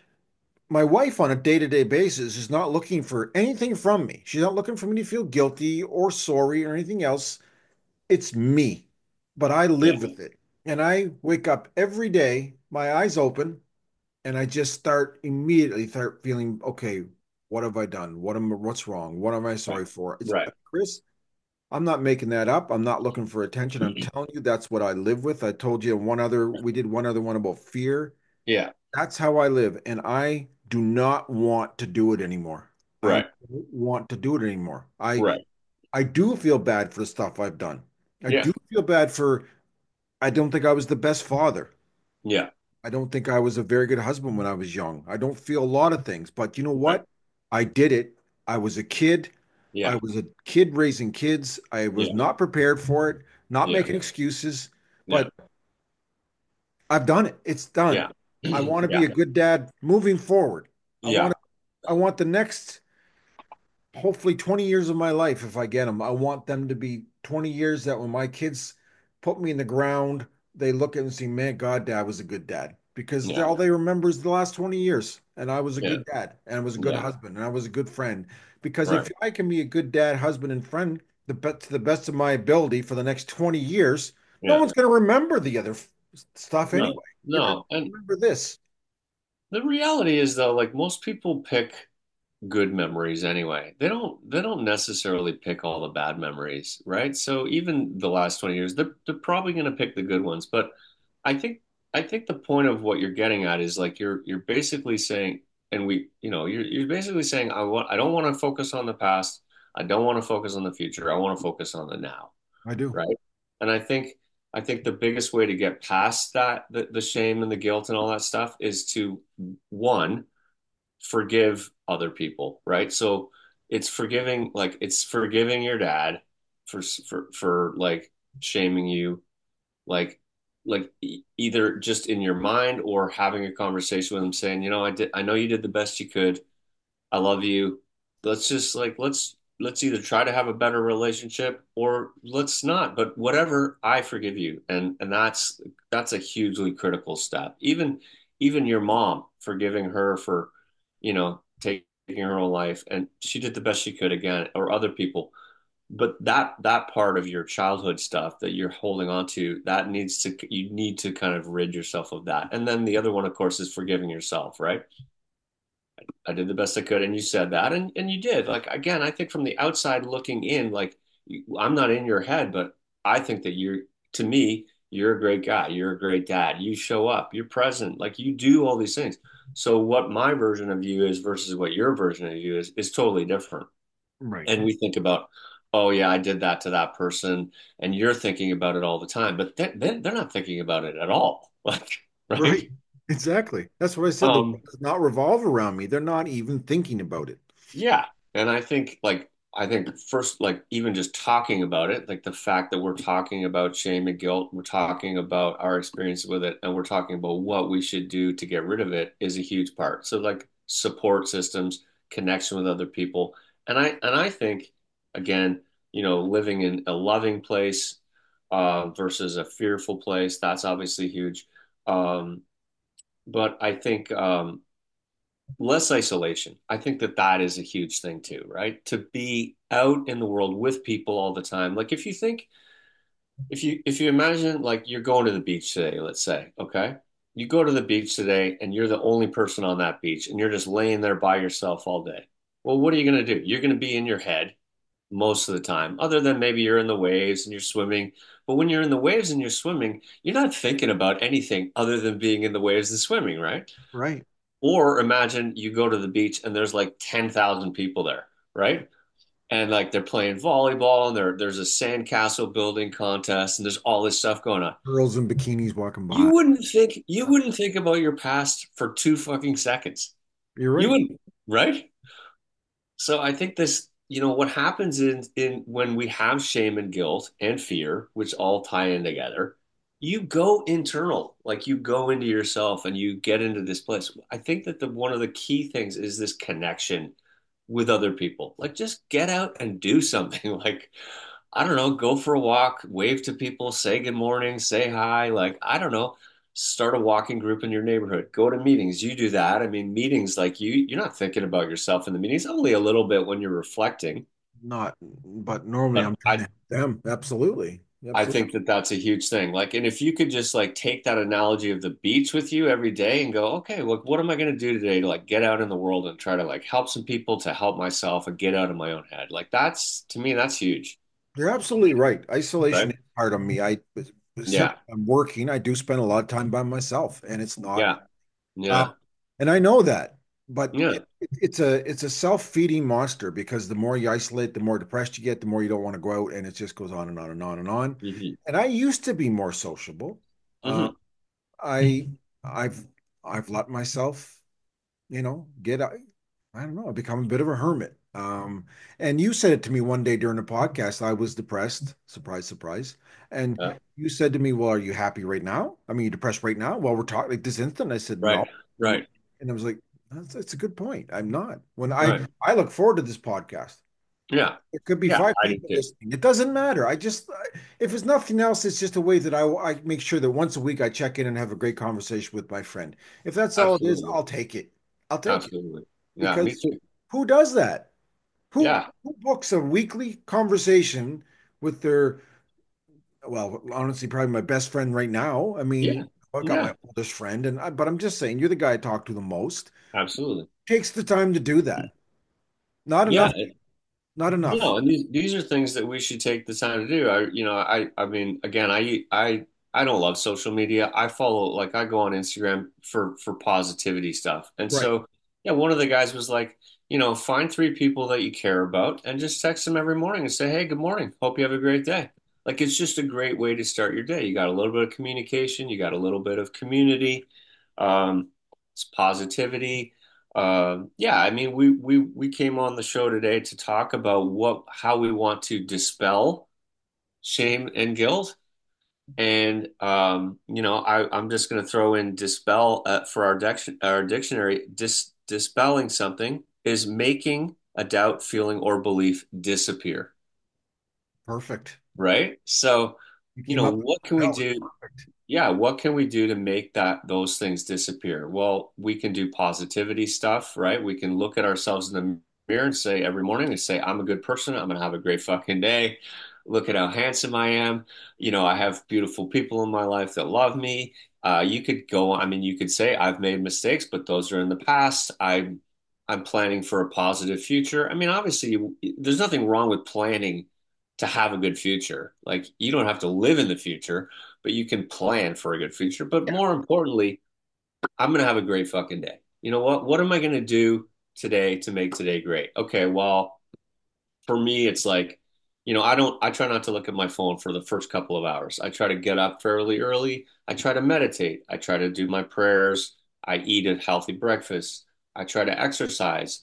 My wife on a day-to-day basis is not looking for anything from me. She's not looking for me to feel guilty or sorry or anything else. It's me, but I live Yeah. with it. And I wake up every day, my eyes open, and I just start immediately start feeling, okay, what have I done? What am what's wrong? What am I Right. sorry for? It's Right. Chris, I'm not making that up. I'm not looking for attention. I'm telling you that's what I live with. I told you one other, we did one other one about fear. Yeah. That's how I live. And I do not want to do it anymore. I Right. don't want to do it anymore. I Right. I do feel bad for the stuff I've done. I Yeah. do feel bad for, I don't think I was the best father. Yeah. I don't think I was a very good husband when I was young. I don't feel a lot of things, but you know Right. what? I did it. I was a kid. I Yeah. was a kid raising kids. I was Yeah. not prepared for it, not Yeah. making excuses, Yeah. but I've done it. It's done. Yeah. I want to Yeah. be a good dad moving forward. I want Yeah. to, I want the next hopefully twenty years of my life, if I get them, I want them to be twenty years that when my kids put me in the ground, they look at it and see, man, God, dad was a good dad. Because Yeah. all they remember is the last twenty years. And I was a Yeah. good dad, and I was a good Yeah. husband, and I was a good friend. Because if Right. I can be a good dad, husband, and friend the be- to the best of my ability for the next twenty years, no Yeah. one's going to remember the other f- stuff No. anyway. They're going to No. And remember this. the reality is though, like most people pick good memories anyway. They don't they don't necessarily pick all the bad memories, right? So even the last twenty years, they're they're probably going to pick the good ones. But I think I think the point of what you're getting at is like you're you're basically saying and we, you know, you're you're basically saying I want I don't want to focus on the past. I don't want to focus on the future. I want to focus on the now, I do. right? And I think I think the biggest way to get past that the, the shame and the guilt and all that stuff is to one forgive other people, right? So it's forgiving, like it's forgiving your dad for for for like shaming you, like like e- either just in your mind or having a conversation with him saying, you know, I did, I know you did the best you could. I love you. Let's just like let's let's either try to have a better relationship or let's not. But whatever, I forgive you, and and that's that's a hugely critical step. Even even your mom, forgiving her for, you know, taking her own life, and she did the best she could again, or other people. But that that part of your childhood stuff that you're holding on to, that needs to you need to kind of rid yourself of that. And then the other one, of course, is forgiving yourself, right? I did the best I could, and you said that, and and you did. Like again, I think from the outside looking in, like you, I'm not in your head, but I think that you're, to me, you're a great guy. You're a great dad. You show up. You're present. Like you do all these things. So what my version of you is versus what your version of you is is totally different. Right. And we think about, oh yeah, I did that to that person, and you're thinking about it all the time, but they, they, they're not thinking about it at all. Like, right? Right. Exactly. That's what I said. The Um, world does not revolve around me. They're not even thinking about it. Yeah. And I think like I think first like even just talking about it, like the fact that we're talking about shame and guilt, we're talking about our experience with it, and we're talking about what we should do to get rid of it is a huge part. So like support systems, connection with other people. And I and I think again, you know, living in a loving place uh, versus a fearful place, that's obviously huge. Um, but I think um, less isolation. I think that that is a huge thing too, right? To be out in the world with people all the time. Like if you think, if you if you imagine like you're going to the beach today, let's say, okay? You go to the beach today and you're the only person on that beach and you're just laying there by yourself all day. Well, what are you going to do? You're going to be in your head most of the time, other than maybe you're in the waves and you're swimming. But when you're in the waves and you're swimming, you're not thinking about anything other than being in the waves and swimming, right? Right. Or imagine you go to the beach and there's like ten thousand people there, right? And like they're playing volleyball and there, there's a sandcastle building contest and there's all this stuff going on. Girls in bikinis walking You by. wouldn't think you wouldn't think about your past for two fucking seconds. You're You right. wouldn't, right? So I think this, you know, what happens in in when we have shame and guilt and fear, which all tie in together, you go internal, like you go into yourself and you get into this place. I think that the one of the key things is this connection with other people. Like just get out and do something. Like I don't know, go for a walk, wave to people, say good morning, say hi. Like I don't know, start a walking group in your neighborhood, go to meetings. You do that. I mean, meetings like you, you're not thinking about yourself in the meetings, only a little bit when you're reflecting. Not, but normally But I'm trying to I, help them. Absolutely. I Absolutely. think that that's a huge thing. Like, and if you could just like take that analogy of the beach with you every day and go, okay, look, what am I going to do today to like get out in the world and try to like help some people to help myself and get out of my own head? Like, that's to me, that's huge, You're absolutely right. Isolation right? is hard on me. I, since Yeah, I'm working, I do spend a lot of time by myself, and it's not. yeah, Uh, yeah, and I know that, but yeah. it, it's a it's a self-feeding monster because the more you isolate, the more depressed you get, the more you don't want to go out, and it just goes on and on and on and on. Hmm. And I used to be more sociable. Uh, Hmm. I I've I've let myself, you know, get I don't know, I've become a bit of a hermit. Um, and you said it to me one day during the podcast. I was depressed. Surprise, surprise. And Yeah, you said to me, "Well, are you happy right now? I mean, you depressed right now?" While we're talking like this instant, I said, right, "No." right, And I was like, that's, that's a good point. I'm not. When I right. I look forward to this podcast. Yeah, There could be yeah, five I do people too. listening. It doesn't matter. I just, if it's nothing else, it's just a way that I, I make sure that once a week I check in and have a great conversation with my friend. If that's all it is, Absolutely, I'll take it. I'll take it absolutely. Yeah, me because too. who does that? Who, Yeah, who books a weekly conversation with their, well, honestly, probably my best friend right now. I yeah, mean, I got yeah, my oldest friend, and I, but I'm just saying, you're the guy I talk to the most. absolutely. Takes the time to do that. Not Yeah, enough. Not enough. no, and these these are things that we should take the time to do. I, you know, I I mean, again, I I I don't love social media. I follow like I go on Instagram for for positivity stuff. And Right. so, yeah, one of the guys was like, you know, find three people that you care about and just text them every morning and say, "Hey, good morning. Hope you have a great day." Like it's just a great way to start your day. You got a little bit of communication, you got a little bit of community, um, it's positivity. Um, yeah, I mean, we we we came on the show today to talk about what how we want to dispel shame and guilt, and um, you know, I I'm just going to throw in dispel uh, for our diction our dictionary. Dis dispelling something is making a doubt, feeling, or belief disappear, Perfect. right? So, You you came know, up with what can we that was do? perfect. yeah, what can we do to make that those things disappear? Well, we can do positivity stuff, right? We can look at ourselves in the mirror and say every morning and say, I'm a good person. I'm gonna have a great fucking day. Look at how handsome I am. You know, I have beautiful people in my life that love me. Uh, you could go, I mean, you could say I've made mistakes, but those are in the past. I I'm planning for a positive future. I mean, obviously, there's nothing wrong with planning to have a good future. Like, you don't have to live in the future, but you can plan for a good future. But more importantly, I'm gonna have a great fucking day. You know what? What am I gonna do today to make today great? Okay, well, for me, it's like, you know, I don't, I try not to look at my phone for the first couple of hours. I try to get up fairly early. I try to meditate. I try to do my prayers. I eat a healthy breakfast. I try to exercise.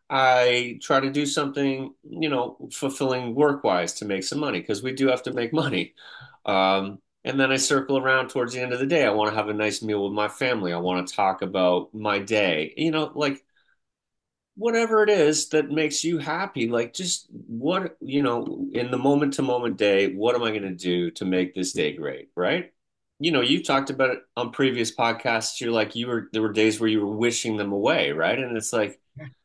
I try to do something, you know, fulfilling work wise to make some money because we do have to make money. Um, and then I circle around towards the end of the day. I want to have a nice meal with my family. I want to talk about my day. You know, like whatever it is that makes you happy, like just what, you know, in the moment to moment day, what am I going to do to make this day great, right? You know, you talked about it on previous podcasts. You're like, you were, there were days where you were wishing them away, right? And it's like,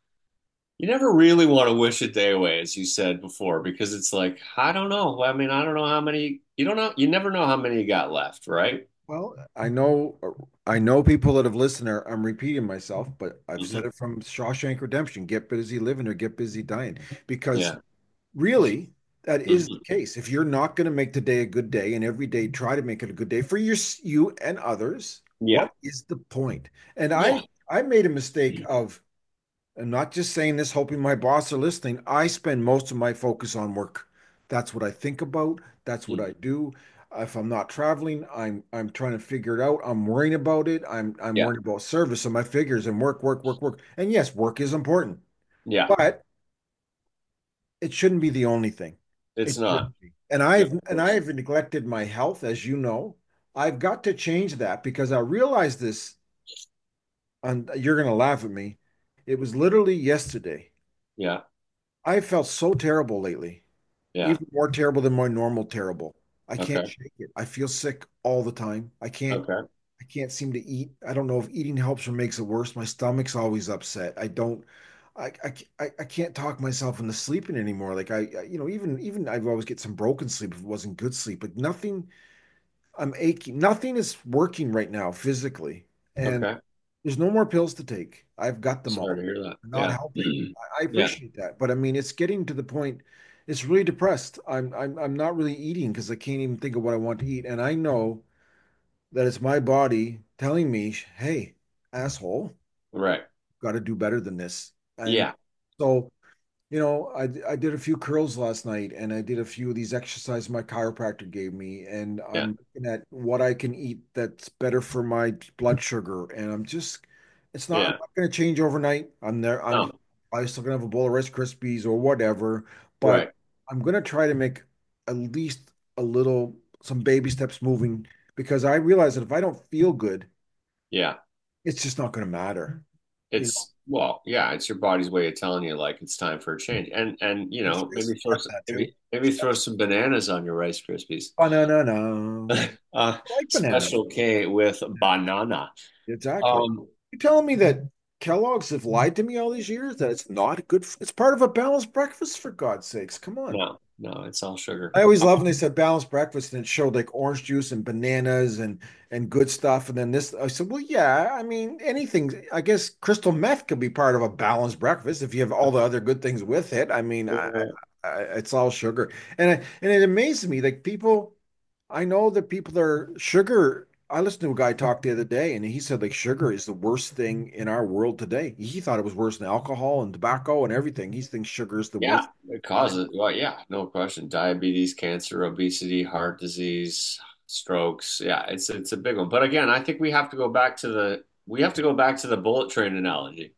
you never really want to wish a day away, as you said before, because it's like, I don't know. I mean, I don't know how many, you don't know, you never know how many you got left, right? Well, I know I know people that have listened are I'm repeating myself, but I've Hmm. said it from Shawshank Redemption, get busy living or get busy dying. Because Yeah. really, that is the Hmm. case. If you're not going to make today a good day and every day try to make it a good day for your, you and others, Yeah. what is the point? And Yeah. I I made a mistake of, I'm not just saying this hoping my boss are listening. I spend most of my focus on work. That's what I think about. That's what I Mhm. do. If I'm not traveling, I'm I'm trying to figure it out. I'm worrying about it. I'm I'm Yeah. worrying about service and my figures and work, work, work, work. And yes, work is important, Yeah. but it shouldn't be the only thing. It's It not. shouldn't be. And No, I've of and course. I've neglected my health, as you know. I've got to change that because I realized this, and you're gonna laugh at me. It was literally yesterday. Yeah. I felt so terrible lately, Yeah. even more terrible than my normal terrible. I can't Okay. shake it. I feel sick all the time. I can't Okay. I can't seem to eat. I don't know if eating helps or makes it worse. My stomach's always upset. I don't I I, I I can't talk myself into sleeping anymore. Like I, I you know, even even I've always get some broken sleep if it wasn't good sleep, but nothing, I'm aching. Nothing is working right now physically. And Okay. there's no more pills to take. I've got them Sorry all. to hear that. They're not Yeah. helping. I I Yeah. appreciate that. But I mean, it's getting to the point, it's really depressed. I'm I'm I'm not really eating because I can't even think of what I want to eat. And I know that it's my body telling me, hey, asshole, Right. got to do better than this. And Yeah. so you know, I I did a few curls last night and I did a few of these exercises my chiropractor gave me, and Yeah. I'm looking at what I can eat that's better for my blood sugar. And I'm just, it's not, I'm Yeah. not going to change overnight. I'm there. I'm No. I still gonna have a bowl of Rice Krispies or whatever, but Right. I'm going to try to make at least a little, some baby steps moving, because I realize that if I don't feel good, Yeah. it's just not going to matter. You know, It's well, yeah, it's your body's way of telling you like it's time for a change. And and you know, maybe throw got some that too. maybe maybe throw some bananas on your Rice Krispies. Oh, no, no, no. Uh, I like bananas. Special K with banana. Exactly. Um, You're telling me that Kellogg's have lied to me all these years, that it's not good. f- It's part of a balanced breakfast, for God's sakes. Come on. no, no, it's all sugar. I always love when they said balanced breakfast and it showed like orange juice and bananas and and good stuff. And then this, I said, well, yeah, I mean, anything. I guess crystal meth could be part of a balanced breakfast if you have all the other good things with it. I mean, I, Yeah. I, it's all sugar, and I, and it amazes me. Like people, I know that people that are sugar. I listened to a guy talk the other day, and he said like sugar is the worst thing in our world today. He thought it was worse than alcohol and tobacco and everything. He thinks sugar is the Yeah, worst. it causes, well, yeah, no question. Diabetes, cancer, obesity, heart disease, strokes. Yeah, it's it's a big one. But again, I think we have to go back to the we have to go back to the bullet train analogy.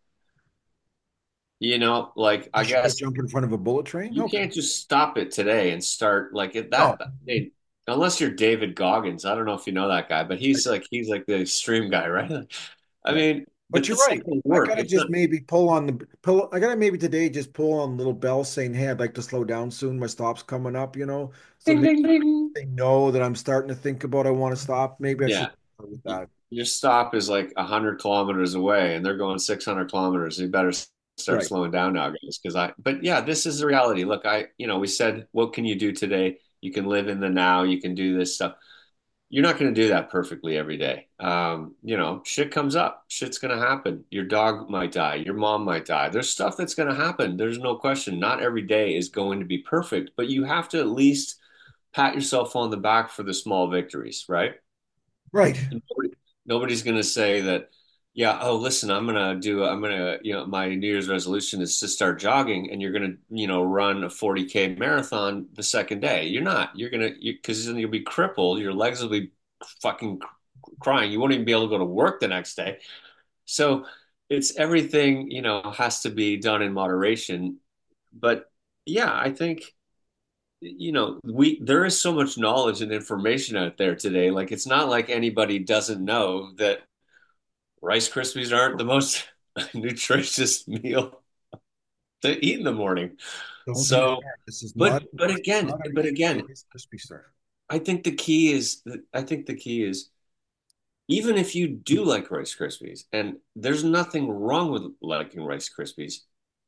You know, like I Should I guess jump in front of a bullet train? you Okay. can't just stop it today and start like it No, that, they, unless you're David Goggins. I don't know if you know that guy, but he's like he's like the extreme guy, right? I yeah. mean, But but you're that's right. not going to I work. gotta It's not. just maybe pull on the pull. I gotta maybe today just pull on a little bell saying, "Hey, I'd like to slow down soon. My stop's coming up." You know, so Ding maybe ding ding. they know that I'm starting to think about I want to stop. Maybe I should Yeah. start with that. Your stop is like a hundred kilometers away, and they're going six hundred kilometers. You better start Right. slowing down now, guys. Because I, but yeah, this is the reality. Look, I, you know, we said, what can you do today? You can live in the now. You can do this stuff. You're not going to do that perfectly every day. Um, you know, shit comes up. Shit's going to happen. Your dog might die. Your mom might die. There's stuff that's going to happen. There's no question. Not every day is going to be perfect, but you have to at least pat yourself on the back for the small victories, right? Right. Nobody, nobody's going to say that, yeah, oh, listen, I'm going to do, I'm going to, you know, my New Year's resolution is to start jogging and you're going to, you know, run a forty K marathon the second day. You're not. You're going to, because then you'll be crippled. Your legs will be fucking crying. You won't even be able to go to work the next day. So it's everything, you know, has to be done in moderation. But yeah, I think you know, we there is so much knowledge and information out there today. Like it's not like anybody doesn't know that Rice Krispies aren't the most nutritious meal to eat in the morning. Don't do So, that. This is not. but but This is again, not a but day again, Rice Krispie sir. I think the key is I think the key is even if you do like Rice Krispies, and there's nothing wrong with liking Rice Krispies,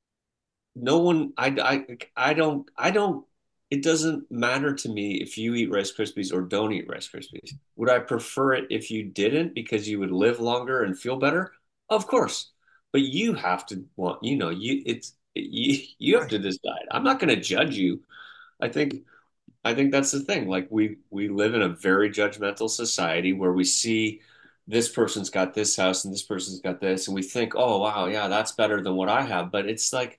no one I, I I don't I don't it doesn't matter to me if you eat Rice Krispies or don't eat Rice Krispies. Would I prefer it if you didn't because you would live longer and feel better? Of course. But you have to want, you know, you it's you you have Right. to decide. I'm not going to judge you. I think I think that's the thing. Like we we live in a very judgmental society where we see this person's got this house and this person's got this and we think, "Oh, wow, yeah, that's better than what I have." But it's like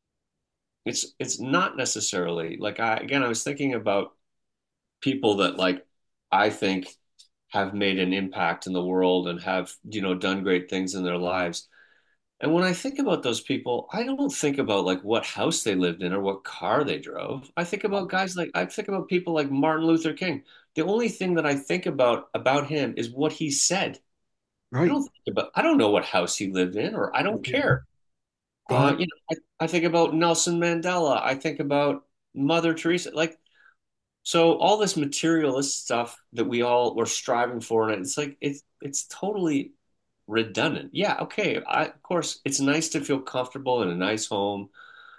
it's it's not necessarily like I again I was thinking about people that like I think have made an impact in the world and have you know done great things in their lives. And when I think about those people, I don't think about like what house they lived in or what car they drove. I think about guys like I think about people like Martin Luther King. The only thing that I think about about him is what he said. I Right. don't think about I don't know what house he lived in or I don't Okay. care. Uh, Don't. you know, I, I think about Nelson Mandela. I think about Mother Teresa. Like, so all this materialist stuff that we all were striving for, and it's like it's it's totally redundant. Yeah, okay. I, of course, it's nice to feel comfortable in a nice home,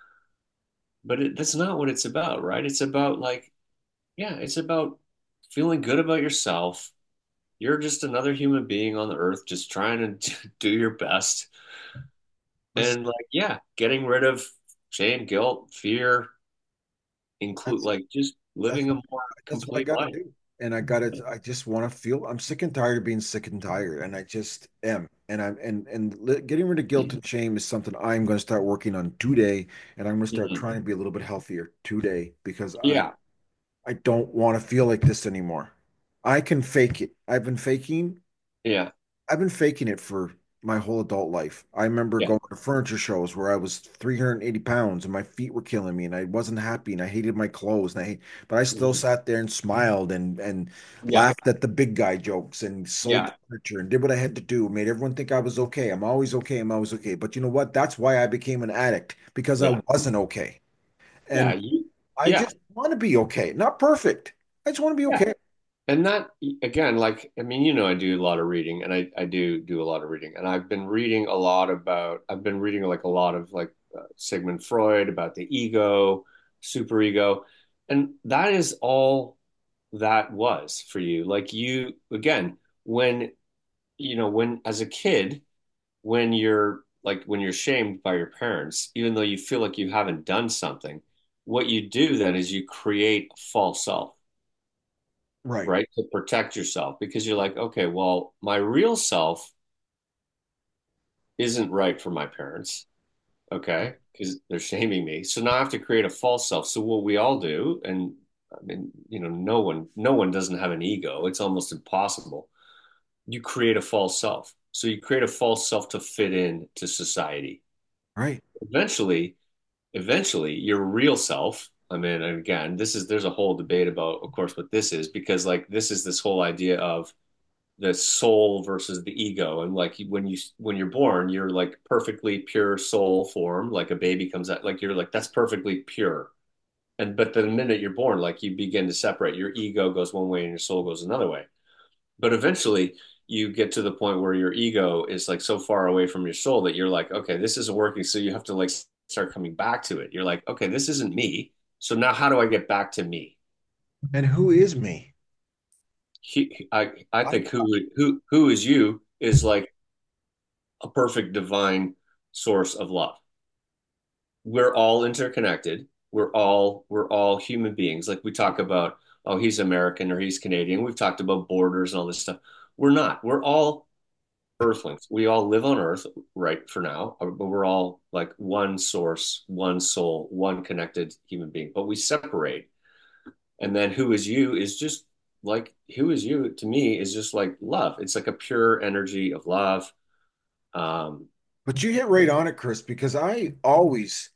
but it, that's not what it's about, right? It's about like, yeah, it's about feeling good about yourself. You're just another human being on the earth, just trying to do your best. Listen, And like, yeah, getting rid of shame, guilt, fear, include that's like just that's living a more that's what I complete got to life. do. And I got to. I just want to feel. I'm sick and tired of being sick and tired, and I just am. And I'm and and li- getting rid of guilt and shame is something I'm going to start working on today, and I'm going to start Mhm. trying to be a little bit healthier today because I Yeah, I don't want to feel like this anymore. I can fake it. I've been faking yeah, I've been faking it for my whole adult life. I remember yeah, going to furniture shows where I was three hundred eighty pounds and my feet were killing me and I wasn't happy and I hated my clothes and I hate, but I still mhm. sat there and smiled and and Yeah, laughed at the big guy jokes and sold yeah, furniture and did what I had to do, made everyone think I was okay. I'm always okay. I'm always okay. But you know what? That's why I became an addict because I yeah, wasn't okay. yeah, And you, I yeah, just want to be okay. Not perfect. I just want to be yeah. okay. And that again, like I mean, you know, I do a lot of reading, and I I do do a lot of reading, and I've been reading a lot about. I've been reading like a lot of like uh, Sigmund Freud about the ego, superego, and that is all that was for you. Like you again, when you know, when as a kid, when you're like when you're shamed by your parents, even though you feel like you haven't done something, what you do then is you create a false self, Right. right? To protect yourself because you're like, okay, well, my real self isn't right for my parents, okay? Because they're shaming me. So now I have to create a false self. So what we all do, and I mean, you know, no one, no one doesn't have an ego. It's almost impossible. You create a false self. So you create a false self to fit in to society. Right. Eventually, eventually your real self, I mean, and again, this is there's a whole debate about, of course, what this is, because like this is this whole idea of the soul versus the ego. And like when you when you're born, you're like perfectly pure soul form, like a baby comes out, like you're like that's perfectly pure. And but the minute you're born, like you begin to separate. Your ego goes one way and your soul goes another way. But eventually you get to the point where your ego is like so far away from your soul that you're like, okay, this isn't working. So you have to like start coming back to it. You're like, okay, this isn't me. So now how do I get back to me? And who is me? He, I, I I, think who, who, who is you is like a perfect divine source of love. We're all interconnected. We're all, we're all human beings. Like we talk about, oh, he's American or he's Canadian. We've talked about borders and all this stuff. We're not. We're all Earthlings. We all live on Earth right for now, but we're all like one source, one soul, one connected human being. But we separate. And then who is you is just like who is you to me is just like love. It's like a pure energy of love. Um, but you hit right on it, Chris, because I always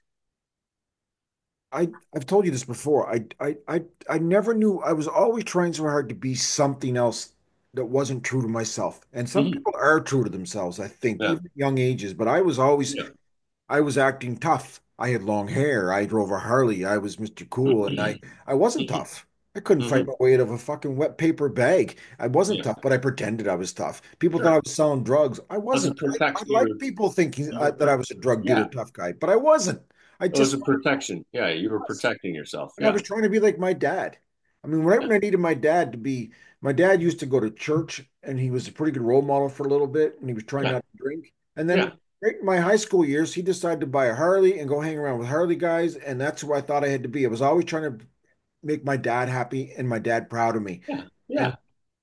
I I've told you this before. I I I I never knew I was always trying so hard to be something else that wasn't true to myself. And some mhm, people are true to themselves, I think, yeah, even at young ages. But I was always yeah, I was acting tough. I had long hair. I drove a Harley. I was mister Cool, and I I wasn't mhm, tough. I couldn't fight mhm, my way out of a fucking wet paper bag. I wasn't yeah, tough, but I pretended I was tough. People thought I sure. was selling drugs. I It was a wasn't. I, I protect. You like were, people thinking you uh, were, that I was a drug dealer, yeah. tough guy, but I wasn't. I It was just a protection. Yeah, you were was. protecting yourself. And I Yeah, was trying to be like my dad. I mean, right yeah, when I needed my dad to be, my dad used to go to church and he was a pretty good role model for a little bit and he was trying yeah, not to drink. And then yeah, right in my high school years, he decided to buy a Harley and go hang around with Harley guys. And that's who I thought I had to be. I was always trying to make my dad happy and my dad proud of me. yeah, And yeah.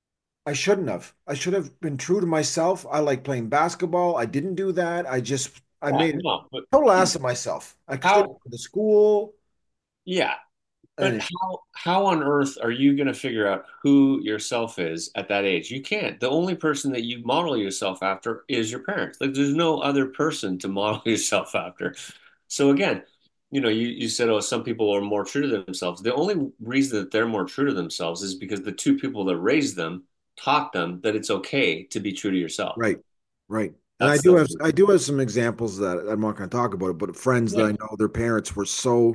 I shouldn't have. I should have been true to myself. I like playing basketball. I didn't do that. I just, I Yeah, made a no, but total ass of myself. I stayed how? to the school Yeah, but and how how on earth are you going to figure out who yourself is at that age? You can't. The only person that you model yourself after is your parents. Like there's no other person to model yourself after. So again, you know, you, you said, oh, some people are more true to themselves. The only reason that they're more true to themselves is because the two people that raised them taught them that it's okay to be true to yourself. right, right. And I That's do the have I do have some examples that I'm not going to talk about it, but friends that yeah, I know their parents were so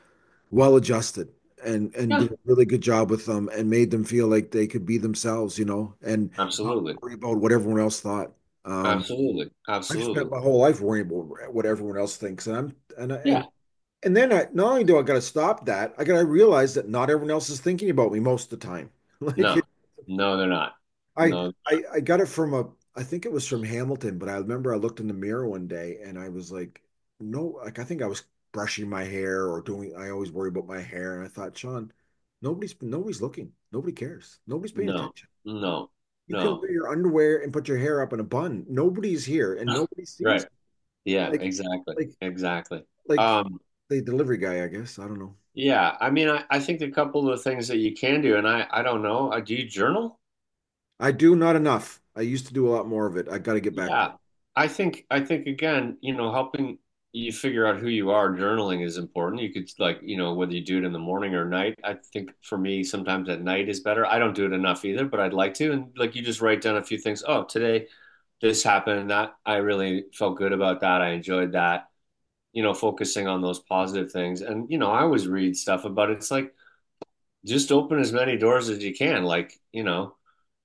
well adjusted and and yeah, did a really good job with them and made them feel like they could be themselves, you know, and not absolutely, worry about what everyone else thought. Um, absolutely, I've spent absolutely. my whole life worrying about what everyone else thinks, and I'm and and Yeah, and then I not only do I got to stop that, I got to realize that not everyone else is thinking about me most of the time. Like no, no, they're not. I, No, I I got it from a I think it was from Hamilton, but I remember I looked in the mirror one day and I was like, no, like I think I was brushing my hair or doing I always worry about my hair. And I thought, Sean, nobody's nobody's looking. Nobody cares. Nobody's paying no, attention. no, You can no. wear your underwear and put your hair up in a bun. Nobody's here and nobody sees Right. you. Yeah, like exactly. like Exactly. like Um, the delivery guy, I guess. I don't know. yeah, I mean, I, I think a couple of things that you can do, and I, I don't know, uh, do you journal? I do not enough. I used to do a lot more of it. I got to get back to Yeah. it. I think, I think again, you know, helping you figure out who you are, journaling is important. You could like, you know, whether you do it in the morning or night. I think for me, sometimes at night is better. I don't do it enough either, but I'd like to. And like, you just write down a few things. Oh, today this happened. That I really felt good about that. I enjoyed that. You know, focusing on those positive things. And, you know, I always read stuff about it. It's like just open as many doors as you can. Like, you know,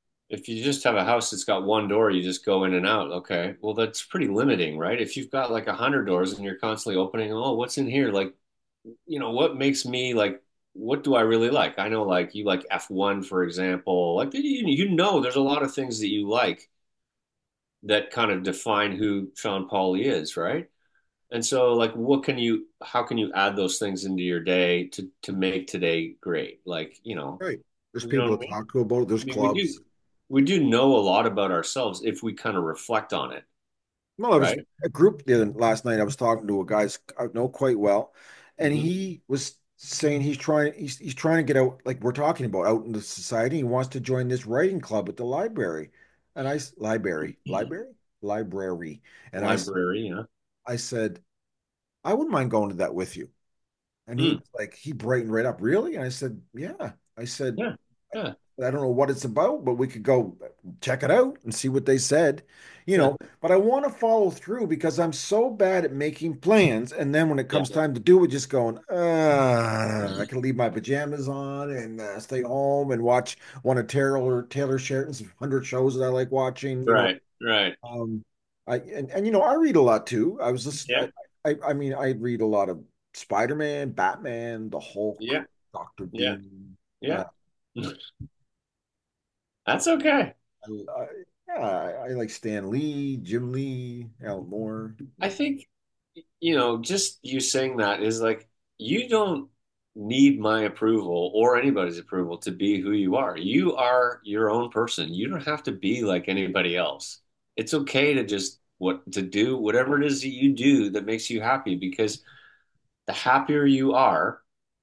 if you just have a house that's got one door, you just go in and out. Okay. Well, that's pretty limiting, right? If you've got like a hundred doors and you're constantly opening, oh, what's in here? Like, you know, what makes me like, what do I really like? I know like you like F one, for example. Like, you, you know, there's a lot of things that you like that kind of define who Sean Pauli is, right? And so, like, what can you, how can you add those things into your day to to make today great? Like, you know, Right. There's you know people what I to mean? talk to about it. There's I mean, we do clubs. we do know a lot about ourselves if we kind of reflect on it, Well, I was right? a group the other, last night. I was talking to a guy I know quite well, and Hmm. he was saying he's trying he's he's trying to get out, like we're talking about, out in the society. He wants to join this writing club at the library, and I s- library library library, and I s- Library, yeah. I said I wouldn't mind going to that with you. And he Mm, was like he brightened right up. Really? And I said, yeah. I said yeah. Yeah. I don't know what it's about, but we could go check it out and see what they said, you Yeah. know. But I want to follow through because I'm so bad at making plans. And then when it Yeah. comes time to do it, just going, uh, I can leave my pajamas on and uh, stay home and watch one of Taylor Taylor Sheridan's hundred shows that I like watching, you know. Right. Right. Um, I and, and you know, I read a lot too. I was just Yeah. I, I I mean, I read a lot of Spider-Man, Batman, the Hulk, Yeah. Doctor Yeah. Doom. Uh, Yeah. That's okay. I, I, yeah, I, I like Stan Lee, Jim Lee, Alan Moore. I think, you know, just you saying that is like, you don't need my approval or anybody's approval to be who you are. You are your own person. You don't have to be like anybody else. It's okay to just what to do whatever it is that you do that makes you happy, because the happier you are,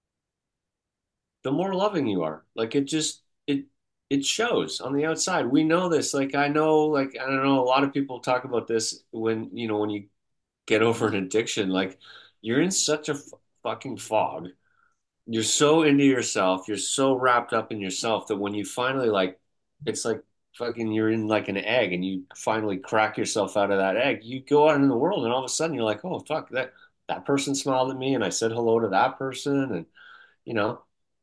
the more loving you are. Like it just it it shows on the outside. We know this. Like I know, like I don't know, a lot of people talk about this when, you know, when you get over an addiction, like you're in such a f fucking fog. You're so into yourself, you're so wrapped up in yourself that when you finally like it's like fucking you're in like an egg and you finally crack yourself out of that egg. You go out in the world and all of a sudden you're like, "Oh fuck, that that person smiled at me and I said hello to that person," and you know,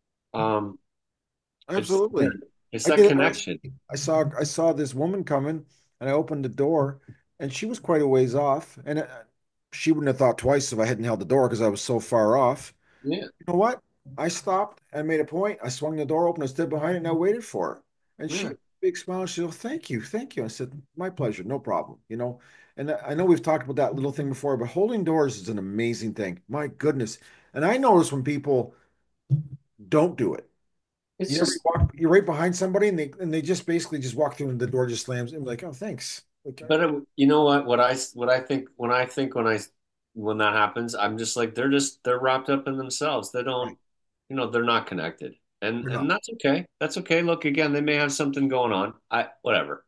um it's Absolutely. it's I that did it last connection. week. I saw I saw this woman coming and I opened the door and she was quite a ways off and uh, she wouldn't have thought twice if I hadn't held the door because I was so far off. Yeah, You know what? I stopped and made a point. I swung the door open, I stood behind it and I waited for her. And she yeah. had a big smile. She said, "Oh, thank you, thank you." I said, "My pleasure, no problem." You know, and I I know we've talked about that little thing before, but holding doors is an amazing thing. My goodness. And I notice when people don't do it. It's You never just, walk, you're right behind somebody and they and they just basically just walk through and the door just slams and be like, oh, thanks. Like, but it, you know what? What I what I think when I think when I when that happens, I'm just like they're just they're wrapped up in themselves. They right, don't, you know, they're not connected, and you're and not. that's okay. That's okay. Look, again, they may have something going on. I whatever.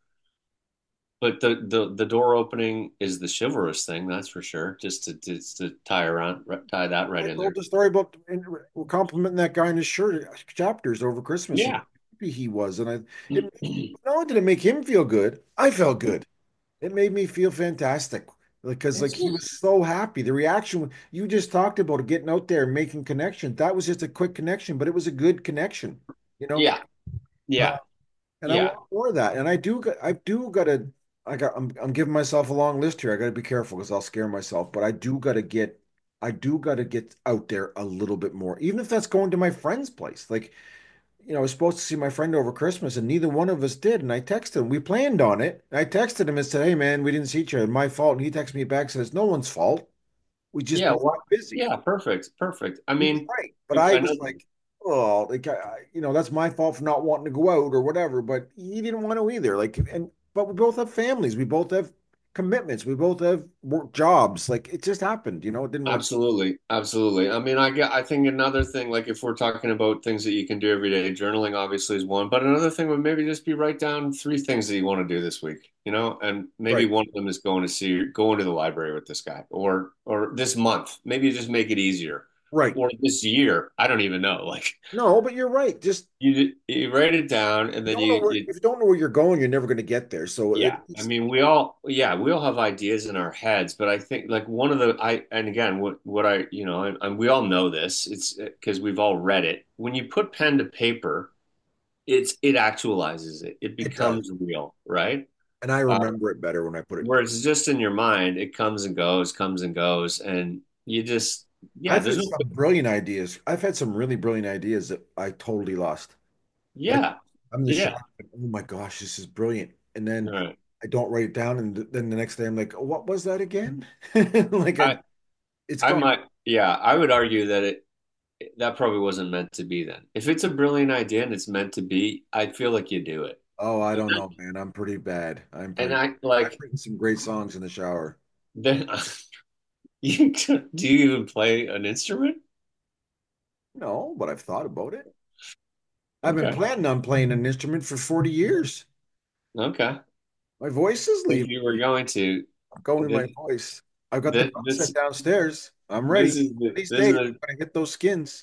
But the the the door opening is the chivalrous thing, that's for sure. Just to just to tie around tie that right I in told there. the story about and we're complimenting that guy in his shirt chapters over Christmas and Yeah. how happy he was. And I it not only did it make him feel good, I felt good. It made me feel fantastic. Because like It's he just was so happy. The reaction you just talked about getting out there and making connection. That was just a quick connection, but it was a good connection, you know. yeah, yeah, And I yeah. want more of that. And I do, got- I do gotta, I got, I'm, I'm giving myself a long list here. I gotta be careful because I'll scare myself. But I do gotta get, I do gotta get out there a little bit more, even if that's going to my friend's place. Like, you know, I was supposed to see my friend over Christmas, and neither one of us did. And I texted him. We planned on it. I texted him and said, "Hey, man, we didn't see each other. My fault." And he texted me back and says, "No one's fault. We just Yeah, both what? got busy." Yeah, perfect, perfect. I He was mean, right. But I I was know. like, oh, like, I, you know, that's my fault for not wanting to go out or whatever. But he didn't want to either. Like, and but we both have families. We both have commitments. We both have work jobs. Like, it just happened. You know, it didn't work. Absolutely, absolutely. I mean, I get, I think another thing, like if we're talking about things that you can do every day, journaling obviously is one, but another thing would maybe just be write down three things that you want to do this week, you know, and maybe Right. one of them is going to see, going to the library with this guy, or or this month, maybe just make it easier, Right. or this year. I don't even know. Like No, but you're right. Just you you write it down, and you then don't know you where you if you don't know where you're going, you're never going to get there. So it, Yeah, I it's mean, we all, yeah, we all have ideas in our heads, but I think like one of the, I, and again, what, what I, you know, and, and we all know this, it's because we've all read it. When you put pen to paper, it's, it actualizes it. It it does. becomes real, right? And I Uh, remember it better when I put it in where paper. it's just in your mind, it comes and goes, comes and goes, and you just, yeah, I've there's had no, some brilliant ideas. I've had some really brilliant ideas that I totally lost. Like yeah, I'm just yeah, shocked. Like, oh my gosh, this is brilliant. And then right. I don't write it down, and th- then the next day I'm like, oh, what was that again? Like I, I, it's I gone. might, yeah, I would argue that it, that probably wasn't meant to be then. If it's a brilliant idea and it's meant to be, I feel like you do it. Oh, I don't know, man. I'm pretty bad. I'm And pretty. I I've like written some great songs in the shower. then you do you even play an instrument? No, but I've thought about it. I've been Okay. planning on playing an instrument for forty years. Okay. My voice is If leaving you were me. going to I'm going in this my voice. I've got the this drum set this, downstairs. I'm ready. this is the These this is days, a I'm gonna hit those skins.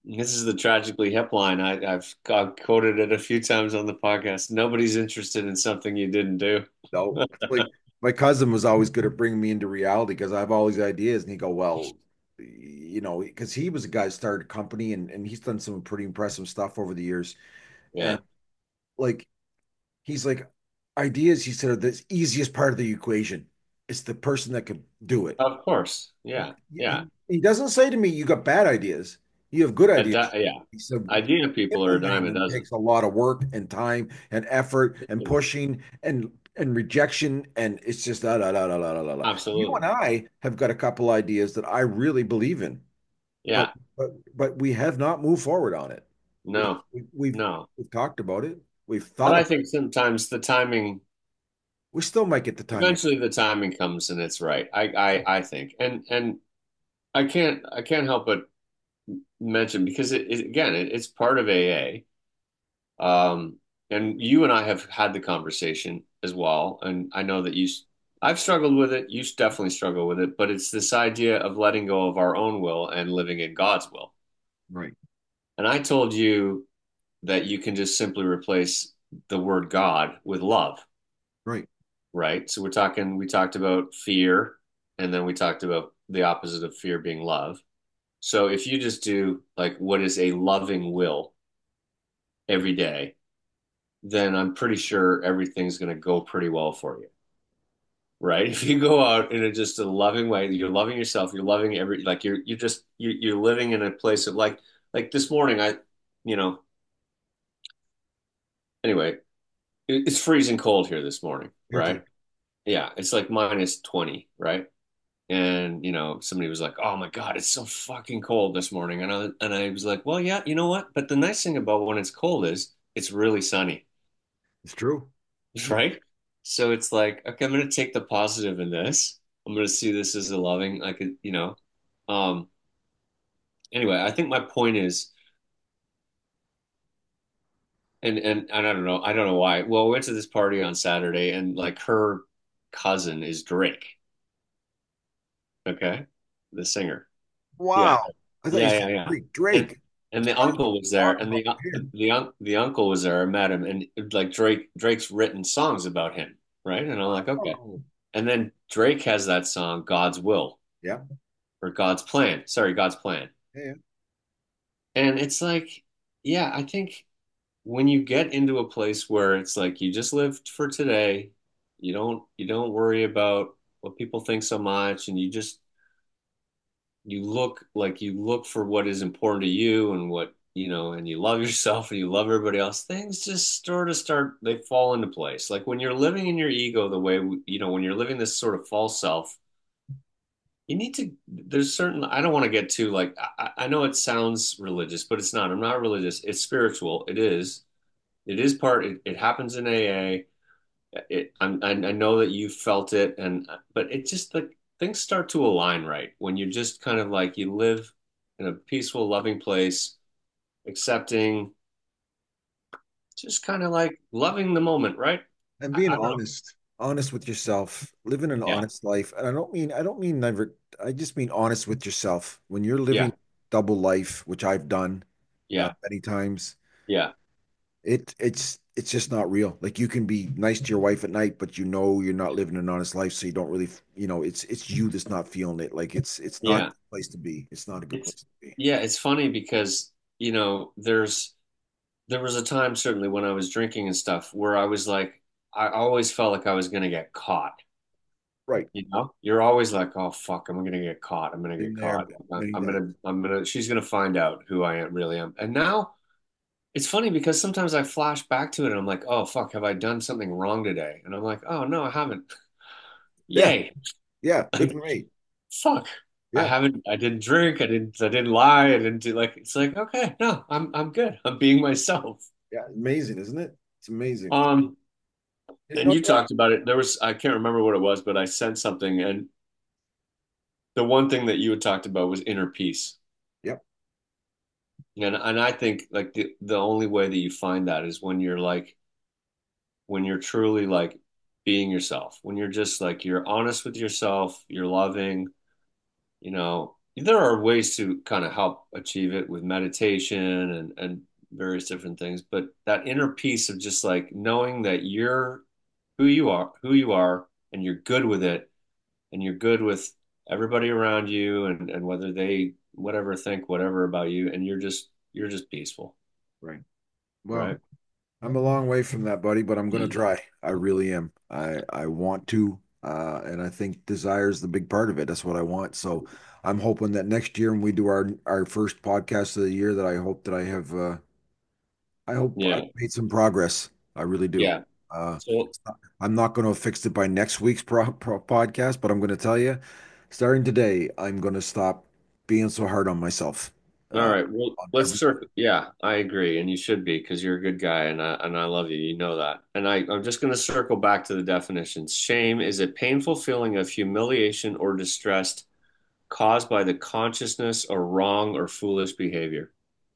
This is the tragically hip line. I, I've, I've quoted it a few times on the podcast. Nobody's interested in something you didn't do. No, like my cousin was always good at bringing me into reality because I have all these ideas, and he go, well, you know, because he was a guy that started a company, and and he's done some pretty impressive stuff over the years, Yeah, and like he's like ideas. He said are the easiest part of the equation. It's the person that can do it. of course. Like, Yeah, yeah. he, he doesn't say to me, "You got bad ideas. You have good A di ideas." yeah. He said, Idea people are a dime a "Implementing them dozen. takes a lot of work and time and effort and pushing and and rejection, and it's just da da da da da da da." You and Absolutely. I have got a couple ideas that I really believe in, but Yeah. but but we have not moved forward on it. We, No, we we've no. we've talked about it. We've But thought I about think it. sometimes the timing, We still might get the timing. eventually the timing comes and it's right. I, I, I think. And, and I can't, I can't help but mention because it, it again, it, it's part of A A. Um, and you and I have had the conversation as well. And I know that you, I've struggled with it. You definitely struggle with it, but it's this idea of letting go of our own will and living in God's will. Right, And I told you that you can just simply replace the word God with love, right. right? So we're talking, we talked about fear, and then we talked about the opposite of fear being love. So if you just do like what is a loving will every day, then I'm pretty sure everything's going to go pretty well for you, right? If you go out in a just a loving way, you're loving yourself, you're loving every like you're you're just you're, you're living in a place of like like this morning I, you know, anyway, it's freezing cold here this morning, Here too. right? Yeah, it's like minus twenty, right? And you know, somebody was like, "Oh my God, it's so fucking cold this morning." And I and I was like, "Well, yeah, you know what? But the nice thing about when it's cold is it's really sunny, It's true. right?" So it's like, okay, I'm gonna take the positive in this. I'm gonna see this as a loving, like, you know. Um, anyway, I think my point is, and and and I don't know, I don't know why. Well, we went to this party on Saturday, and like her cousin is Drake, okay, the singer. Yeah, Wow. I thought you yeah, said yeah, yeah. Drake. And Drake. and It's the funny uncle you was there, talk and about the him. the un the uncle was there. I met him, and like Drake Drake's written songs about him, right? And I'm like, okay. Oh, And then Drake has that song, God's Will yeah. or God's Plan. Sorry, God's Plan. Yeah. And it's like, yeah, I think when you get into a place where it's like you just live for today, you don't you don't worry about what people think so much, and you just you look like you look for what is important to you and what you know and you love yourself and you love everybody else, things just sort of start they fall into place. Like when you're living in your ego the way you know when you're living this sort of false self, you need to there's certain I don't want to get too like I, I know it sounds religious, but it's not. I'm not religious. It's spiritual. It is it is part it, it happens in AA. It, I'm, I I know that you felt it, and but it just like things start to align right when you just kind of like you live in a peaceful, loving place, accepting, just kind of like loving the moment, right? And I, being I don't know. honest, honest with yourself, living an Yeah, honest life. And I don't mean, I don't mean never, I just mean honest with yourself. When you're yeah, living double life, which I've done uh, yeah, many times, yeah, it it's it's just not real. Like you can be nice to your wife at night, but you know you're not living an honest life, so you don't really, you know, it's it's you that's not feeling it. Like it's it's not a yeah. good place to be. It's not a good It's place to be. yeah, it's funny because you know there's there was a time certainly when I was drinking and stuff where I was like I always felt like I was going to get caught. Right. You know, you're always like, oh fuck, I'm gonna get caught. I'm gonna Been get there caught. I'm, many I'm times. gonna, I'm gonna. She's gonna find out who I am, really am. And now it's funny because sometimes I flash back to it and I'm like, oh fuck, have I done something wrong today? And I'm like, oh no, I haven't. Yeah. Yay, Yeah. Good for me. fuck, I Yeah. haven't. I didn't drink. I didn't. I didn't lie. I didn't do like. It's like okay, no, I'm, I'm good. I'm being myself. Yeah. Amazing, isn't it? It's amazing. Um, You and know you what? talked about it. There was, I can't remember what it was, but I sent something, and the one thing that you had talked about was inner peace. Yep. And and I think like the the only way that you find that is when you're like when you're truly like being yourself. When you're just like you're honest with yourself, you're loving, you know. there are ways to kind of help achieve it with meditation and and various different things, but that inner peace of just like knowing that you're who you are, who you are, and you're good with it, and you're good with everybody around you, and and whether they whatever think whatever about you, and you're just you're just peaceful, Right. Well, right? I'm a long way from that, buddy, but I'm gonna try. I really am. I I want to, uh, and I think desire is the big part of it. That's what I want. So I'm hoping that next year when we do our our first podcast of the year, that I hope that I have uh I hope I've Yeah, made some progress. I really do. yeah. Uh, So, I'm not going to have fixed it by next week's pro, pro podcast, but I'm going to tell you, starting today, I'm going to stop being so hard on myself. all Uh, right. Well, on let's every, circle. Yeah, I agree, and you should be because you're a good guy, and I and I love you. You know that. And I I'm just going to circle back to the definitions. Shame is a painful feeling of humiliation or distress caused by the consciousness or wrong or foolish behavior.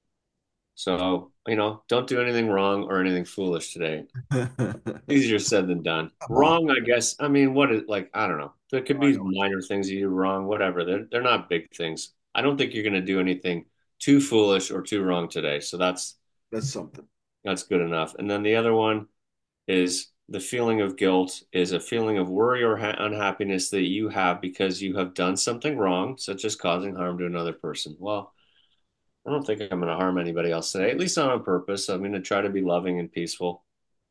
So, you know, don't do anything wrong or anything foolish today. Come Easier said than done. on. Wrong, I guess. I mean, what is like, I don't know. There could I be know minor things you do wrong, whatever. They're they're not big things. I don't think you're going to do anything too foolish or too wrong today. So that's that's something. that's good enough. And then the other one is the feeling of guilt is a feeling of worry or ha unhappiness that you have because you have done something wrong, such as causing harm to another person. Well, I don't think I'm going to harm anybody else today, at least not on purpose. I'm going to try to be loving and peaceful.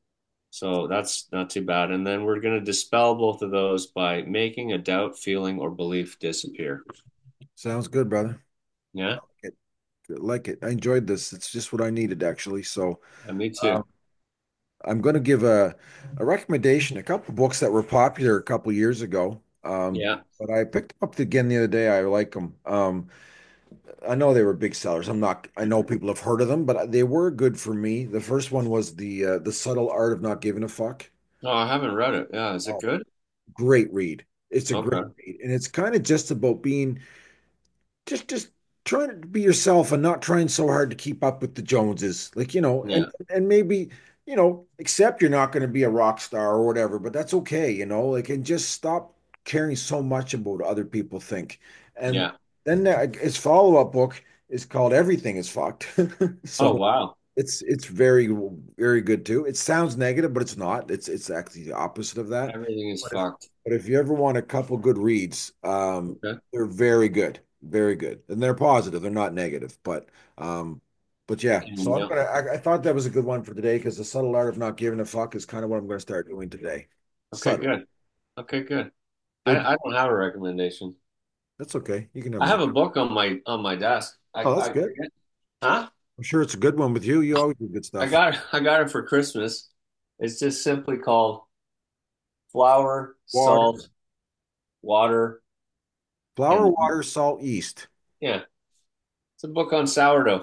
So that's not too bad. And then we're going to dispel both of those by making a doubt, feeling, or belief disappear. Sounds good, brother. Yeah. I like it. I enjoyed this. It's just what I needed, actually. So, Yeah, me um, too. I'm going to give a, a recommendation, a couple books that were popular a couple years ago. Um, Yeah. but I picked them up again the other day. I like them. Um, I know they were big sellers. I'm not, I know people have heard of them, but they were good for me. The first one was the uh, The Subtle Art of Not Giving a Fuck. Oh, I haven't read it. Yeah. Is it Oh, good? great read. It's a great Okay. read. And it's kind of just about being just just trying to be yourself and not trying so hard to keep up with the Joneses. Like, you know, and Yeah. and maybe, you know, accept you're not going to be a rock star or whatever, but that's okay, you know, like and just stop caring so much about what other people think. And Yeah. then uh, his follow-up book is called Everything is Fucked. Oh, So wow. it's it's very very good too. It sounds negative, but it's not. It's it's actually the opposite of that. Everything is But if, fucked. but if you ever want a couple good reads, um, Okay. they're very good, very good, and they're positive. They're not negative, but um, but yeah. So I'm Yeah. gonna. I, I thought that was a good one for today because the subtle art of not giving a fuck is kind of what I'm gonna start doing today. Okay, Subtle, good. Okay, good. good. I, I don't have a recommendation. That's okay. You can have I mine. have a book on my on my desk. I Oh, that's I good. huh? I'm sure it's a good one with you. You always do good I stuff. got I got it for Christmas. It's just simply called Flour, Water, Salt, Water, flour, and water, salt, yeast. yeah, it's a book on sourdough.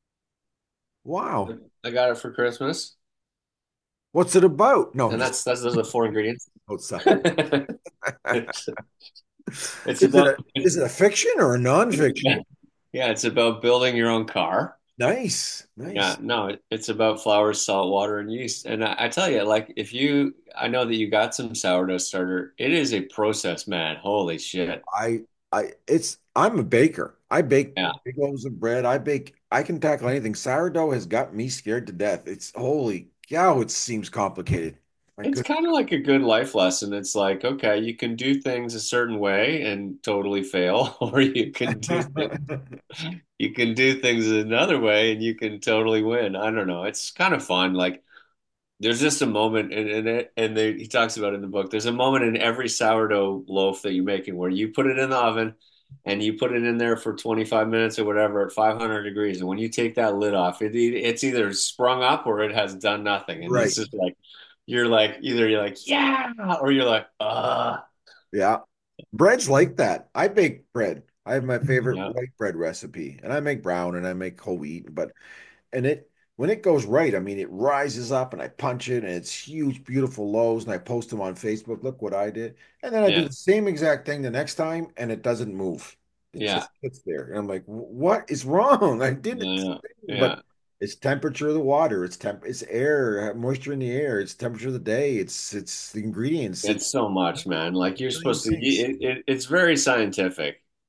Wow. I got it for Christmas, What's it about? No, I'm and just that's that's those are the four ingredients. outside. It's it's Is it about a is it a fiction or a nonfiction? yeah, it's about building your own car. Nice, Yeah, nice. no, it, it's about flour, salt, water, and yeast. And I, I tell you, like if you, I know that you got some sourdough starter. It is a process, man. Holy shit. I I it's I'm a baker. I bake Yeah. big loaves of bread. I bake I can tackle anything. Sourdough has got me scared to death. It's holy cow, it seems complicated. My It's good. kind of like a good life lesson. It's like, okay, you can do things a certain way and totally fail, or you can do things, you can do things another way and you can totally win. I don't know. It's kind of fun. Like there's just a moment and and it and they, he talks about it in the book. There's a moment in every sourdough loaf that you're making where you put it in the oven and you put it in there for twenty-five minutes or whatever at five hundred degrees. And when you take that lid off, it it's either sprung up or it has done nothing. And it's Right. just like you're like either you're like yeah or you're like uh Yeah. Bread's like that. I bake bread. I have my favorite yeah white bread recipe, and I make brown and I make whole wheat, but and it when it goes right, I mean, it rises up and I punch it and it's huge, beautiful loaves and I post them on Facebook. Look what I did. And then I do yeah the same exact thing the next time and it doesn't move. It yeah just sits there. And I'm like, what is wrong? I did it, yeah but yeah. it's temperature of the water, it's temp, it's air, uh, moisture in the air, it's temperature of the day, it's it's the ingredients, it's It's so much, man. Like you're a million supposed to. things. It, it, it's very scientific.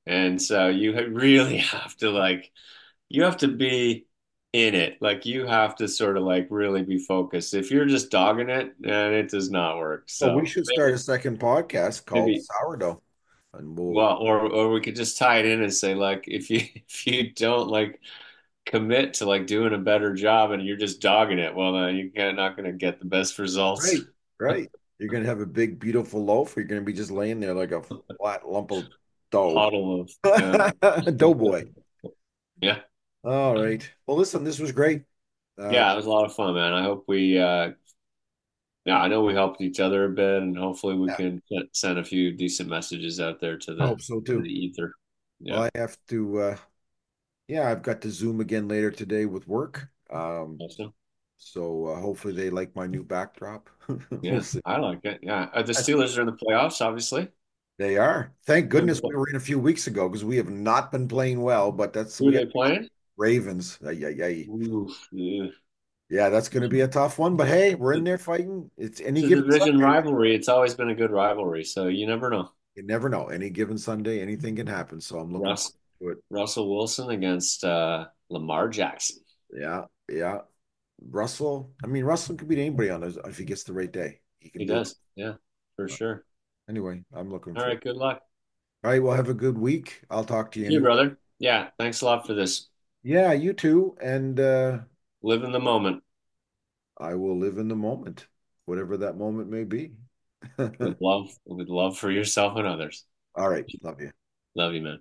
And so you ha- really have to like you have to be in it. Like you have to sort of like really be focused. If you're just dogging it, and it does not work. Well, we So should start maybe a second podcast called maybe Sourdough, and we'll. well, or or we could just tie it in and say like if you if you don't like commit to like doing a better job and you're just dogging it, well then you're not going to get the best results. Right, right. You're gonna have a big, beautiful loaf. Or you're gonna be just laying there like a flat lump of dough. Huddle of yeah. Doughboy. Yeah. All right. Well, listen, this was great. Uh, Yeah, it was a lot of fun, man. I hope we uh yeah, I know we helped each other a bit, and hopefully we yeah, can send a few decent messages out there to I the hope so to too. the ether. Well, Yeah. I have to. Uh, yeah, I've got to Zoom again later today with work. Um, Awesome. so uh, hopefully they like my new backdrop. We'll Yeah, see. I like it. Yeah. Uh, the That's- Steelers are in the playoffs, obviously. They are. Thank Who goodness we were in a few weeks ago because we have not been playing well. But that's are we got they playing? Ravens. Ay, ay, ay. Oof, yeah. Yeah, that's going to be a tough one. But hey, we're in there fighting. It's any It's a given division Sunday. rivalry. It's always been a good rivalry, so you never know. You never know. Any given Sunday, anything can happen. So I'm looking Russ, forward to it. Russell Wilson against uh, Lamar Jackson. Yeah, yeah. Russell. I mean, Russell could beat anybody on those if he gets the right day. He can He do it. does. Yeah, for sure. Anyway, I'm looking All forward. right, good luck. All right, well, have a good week. I'll talk to you. You, Any- brother. Yeah, thanks a lot for this. yeah, you too. And uh, Live in the moment I will live in the moment, whatever that moment may be. with love, with love for yourself and others. All right, love you. Love you, man.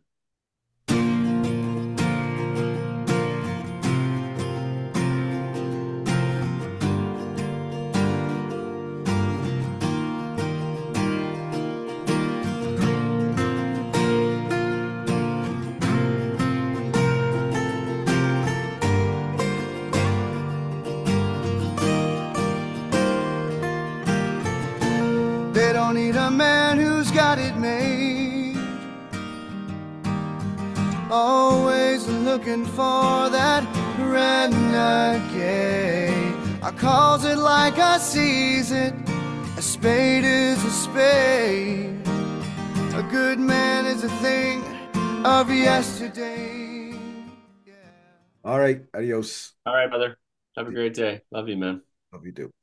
They don't need a man who's got it made. Always looking for that renegade. I calls it like I sees it. A spade is a spade. A good man is a thing of yesterday. Yeah. All right, adios. All right, brother. Have a great day. Love you, man. Love you too.